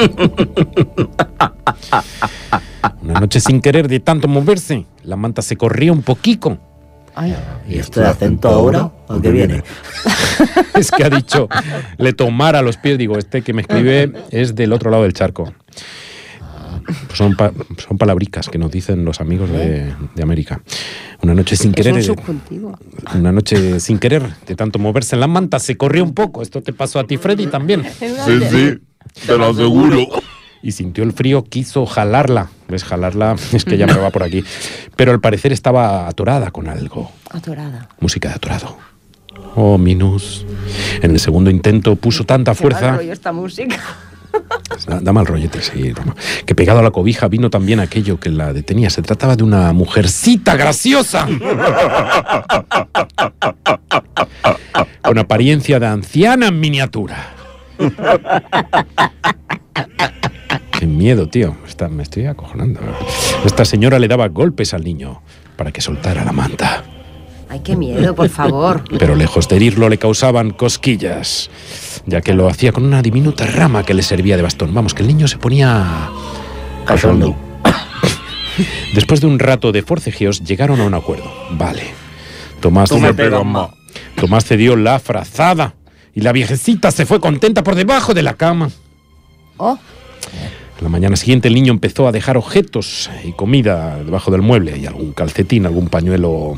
Speaker 1: Una noche sin querer de tanto moverse, la manta se corría un poquito.
Speaker 5: Ay,
Speaker 2: ¿Y este acento ahora? ¿A qué viene?
Speaker 1: Es que ha dicho, le tomara los pies. Digo, este que me escribe es del otro lado del charco. Pues son, pa- son palabricas que nos dicen los amigos de, de América. Una noche sin
Speaker 5: es
Speaker 1: querer.
Speaker 5: un
Speaker 1: eh,
Speaker 5: subjuntivo.
Speaker 1: Una noche sin querer, de tanto moverse en la manta, se corrió un poco. Esto te pasó a ti, Freddy, también.
Speaker 8: Sí, sí, te lo aseguro.
Speaker 1: Y sintió el frío, quiso jalarla. ¿Ves? Jalarla, es que ya me va por aquí. Pero al parecer estaba atorada con algo.
Speaker 5: Atorada.
Speaker 1: Música de atorado. Oh, Minus. En el segundo intento puso tanta
Speaker 5: Qué mal
Speaker 1: fuerza.
Speaker 5: rollo esta música.
Speaker 1: Da, da mal rollete, sí, Roma. Que pegado a la cobija vino también aquello que la detenía. Se trataba de una mujercita graciosa. Con apariencia de anciana en miniatura. Qué miedo, tío. Está- me estoy acojonando. Esta señora le daba golpes al niño para que soltara la manta.
Speaker 5: Ay, qué miedo, por favor.
Speaker 1: Pero lejos de herirlo le causaban cosquillas, ya que lo hacía con una diminuta rama que le servía de bastón. Vamos, que el niño se ponía
Speaker 2: Cachondo.
Speaker 1: Después de un rato de forcejeos llegaron a un acuerdo. Vale. Tomás,
Speaker 2: Tú me
Speaker 1: cedió,
Speaker 2: pegas más.
Speaker 1: Tomás cedió la frazada y la viejecita se fue contenta por debajo de la cama.
Speaker 5: Oh,
Speaker 1: La mañana siguiente el niño empezó a dejar objetos y comida debajo del mueble y algún calcetín, algún pañuelo.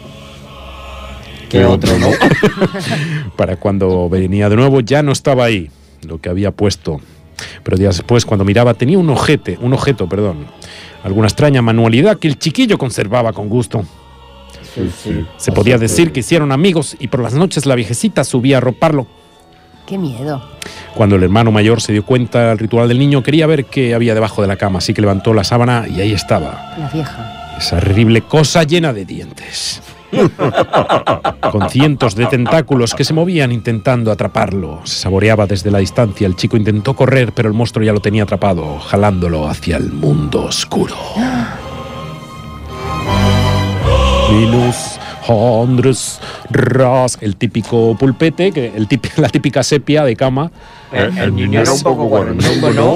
Speaker 2: ¿Qué otro, no?
Speaker 1: Para cuando venía de nuevo ya no estaba ahí lo que había puesto. Pero días después, cuando miraba, tenía un ojete, un objeto, perdón, alguna extraña manualidad que el chiquillo conservaba con gusto.
Speaker 2: Sí, sí.
Speaker 1: Se podía decir que hicieron amigos y por las noches la viejecita subía a arroparlo.
Speaker 5: Qué miedo.
Speaker 1: Cuando el hermano mayor se dio cuenta del ritual del niño, quería ver qué había debajo de la cama, así que levantó la sábana y ahí estaba.
Speaker 5: La vieja.
Speaker 1: Esa horrible cosa llena de dientes. Con cientos de tentáculos que se movían intentando atraparlo. Se saboreaba desde la distancia. El chico intentó correr, pero el monstruo ya lo tenía atrapado, jalándolo hacia el mundo oscuro. Minus hundreds ras. El típico pulpete, que el típico, la típica sepia de cama.
Speaker 2: El, el niño era un poco guarrombo, ¿no?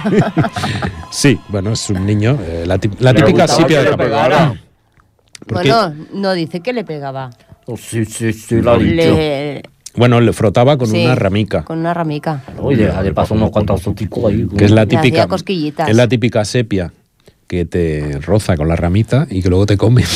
Speaker 1: Sí, bueno, es un niño. Eh, la, la típica sepia de cama.
Speaker 5: Bueno, no dice que le pegaba.
Speaker 2: Oh, sí, sí, sí, lo ha dicho.
Speaker 5: Le...
Speaker 1: Bueno, le frotaba con
Speaker 5: Sí,
Speaker 1: una ramica.
Speaker 5: Con una ramica.
Speaker 2: Oye, de paso unos cuantos azuticos ahí.
Speaker 1: Que es la
Speaker 5: Le hacía
Speaker 1: típica.
Speaker 5: cosquillitas.
Speaker 1: Es la típica sepia que te roza con la ramita y que luego te come.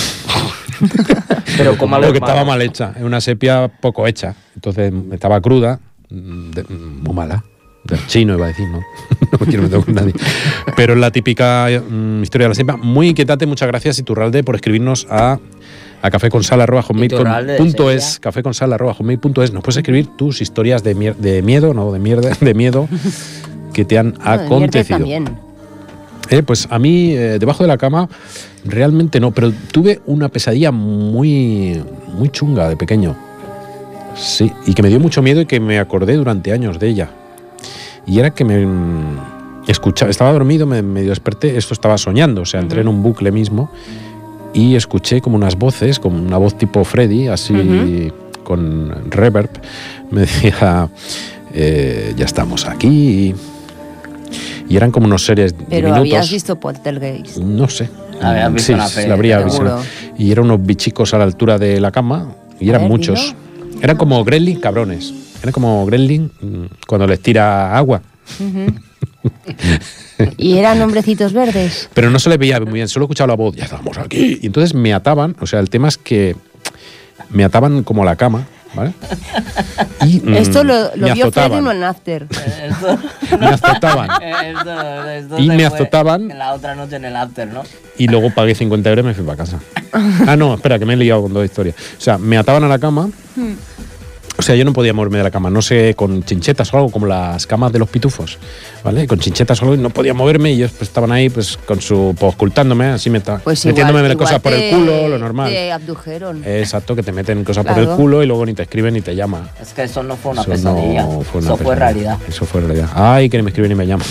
Speaker 2: Pero como
Speaker 1: Porque estaba mal hecha. Es una sepia poco hecha. Entonces estaba cruda, de, muy mala. Del chino iba a decir, ¿no? No me quiero meter con nadie. Pero es la típica um, historia de la sepia. Muy inquietante, muchas gracias, Iturralde, por escribirnos a, a cafeconsal arroba hotmail punto es. cafeconsal arroba hotmail punto es. Nos puedes escribir tus historias de, mier de miedo, no, de mierda, de miedo que te han
Speaker 5: No, de
Speaker 1: acontecido.
Speaker 5: mierda también.
Speaker 1: Eh, pues a mí, eh, debajo de la cama, realmente no, pero tuve una pesadilla muy, muy chunga de pequeño. Sí, y que me dio mucho miedo y que me acordé durante años de ella. Y era que me escuchaba, estaba dormido, me medio desperté, esto estaba soñando, o sea, entré en un bucle mismo y escuché como unas voces, como una voz tipo Freddy, así uh-huh. con reverb, me decía, eh, ya estamos aquí. Y eran como unos seres
Speaker 5: Pero
Speaker 1: diminutos.
Speaker 5: habías visto Poltergeist.
Speaker 1: No sé.
Speaker 2: Habías visto
Speaker 1: sí,
Speaker 2: una
Speaker 1: sí, la habría visto. Y eran unos bichicos a la altura de la cama y eran
Speaker 5: ver,
Speaker 1: muchos.
Speaker 5: dilo.
Speaker 1: Eran como gremlin cabrones. Eran como gremlin cuando les tira agua.
Speaker 5: Uh-huh. Y eran hombrecitos verdes.
Speaker 1: Pero no se les veía muy bien, solo escuchaba la voz, ya estamos aquí. Y entonces me ataban, o sea, el tema es que me ataban como a la cama, ¿vale? Y, mm,
Speaker 5: Esto lo, lo
Speaker 1: me
Speaker 5: vio Freddy
Speaker 1: azotaban.
Speaker 5: en After.
Speaker 1: Me azotaban.
Speaker 2: Esto, esto
Speaker 1: Y
Speaker 2: se
Speaker 1: me
Speaker 2: fue
Speaker 1: azotaban.
Speaker 2: en la otra noche en el after, ¿no?
Speaker 1: Y luego pagué cincuenta euros y me fui para casa. Ah, no, espera, que me he liado con dos historias. O sea, me ataban a la cama. O sea, yo no podía moverme de la cama, no sé, con chinchetas o algo, como las camas de los pitufos, ¿vale? Con chinchetas o algo, y no podía moverme y ellos pues, estaban ahí pues con su, pues, ocultándome, así me estaban
Speaker 5: Pues
Speaker 1: metiéndome
Speaker 5: igual,
Speaker 1: cosas
Speaker 5: igual
Speaker 1: por
Speaker 5: te-
Speaker 1: el culo, lo normal.
Speaker 5: Te abdujeron.
Speaker 1: Eh, Exacto, que te meten cosas por
Speaker 5: Claro.
Speaker 1: el culo y luego ni te escriben ni te llaman.
Speaker 2: Es que eso no fue una
Speaker 1: Eso
Speaker 2: pesadilla.
Speaker 1: no fue una
Speaker 2: eso fue
Speaker 1: pesadilla.
Speaker 2: realidad.
Speaker 1: Eso fue realidad. Ay, que ni me escriben ni me llaman.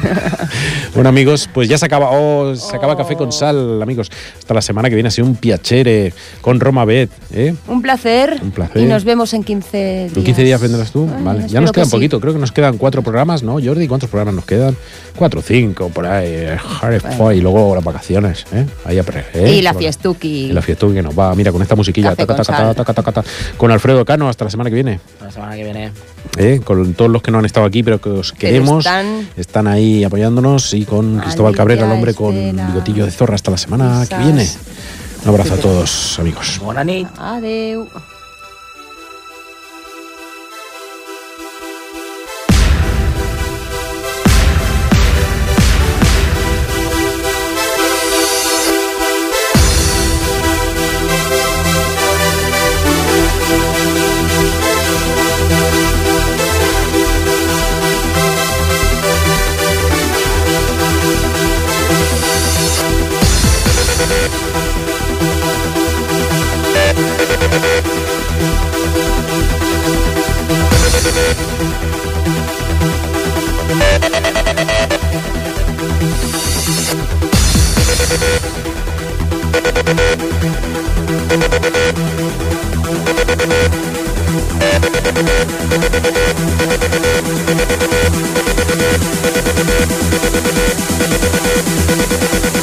Speaker 1: Bueno, amigos, pues ya se acaba, oh, se acaba
Speaker 5: Oh.
Speaker 1: Café con Sal, amigos. Hasta la semana que viene ha sido un piacere con Roma Bet, ¿eh?
Speaker 5: Un placer.
Speaker 1: Un placer.
Speaker 5: Y nos vemos en quince días.
Speaker 1: ¿En quince días vendrás tú?
Speaker 5: Ay,
Speaker 1: Vale. Ya
Speaker 5: espero
Speaker 1: nos
Speaker 5: que
Speaker 1: quedan
Speaker 5: sí.
Speaker 1: poquito, creo que nos quedan cuatro programas, ¿no, Jordi? ¿Cuántos programas nos quedan? Cuatro o cinco, por ahí.
Speaker 5: Bueno.
Speaker 1: Y luego las vacaciones, ¿eh? Ahí a pre- ¿eh?
Speaker 5: Y la
Speaker 1: Bueno,
Speaker 5: fiestuki.
Speaker 1: Y la fiestuki que nos va, mira, con esta musiquilla.
Speaker 5: Café
Speaker 1: taca,
Speaker 5: con
Speaker 1: taca,
Speaker 5: sal.
Speaker 1: taca, taca, taca, con Alfredo Cano, hasta la semana que viene.
Speaker 2: La semana que viene.
Speaker 1: ¿eh? Con todos los que no han estado aquí, pero que os
Speaker 5: Pero
Speaker 1: queremos.
Speaker 5: están-
Speaker 1: Están ahí apoyándonos. Y con Cristóbal Cabrera, el hombre con
Speaker 5: Estela.
Speaker 1: bigotillo de zorra, hasta la semana que
Speaker 5: Quizás.
Speaker 1: viene. Un abrazo a todos, amigos.
Speaker 2: Buena nit.
Speaker 5: Adeu.
Speaker 7: Thank you.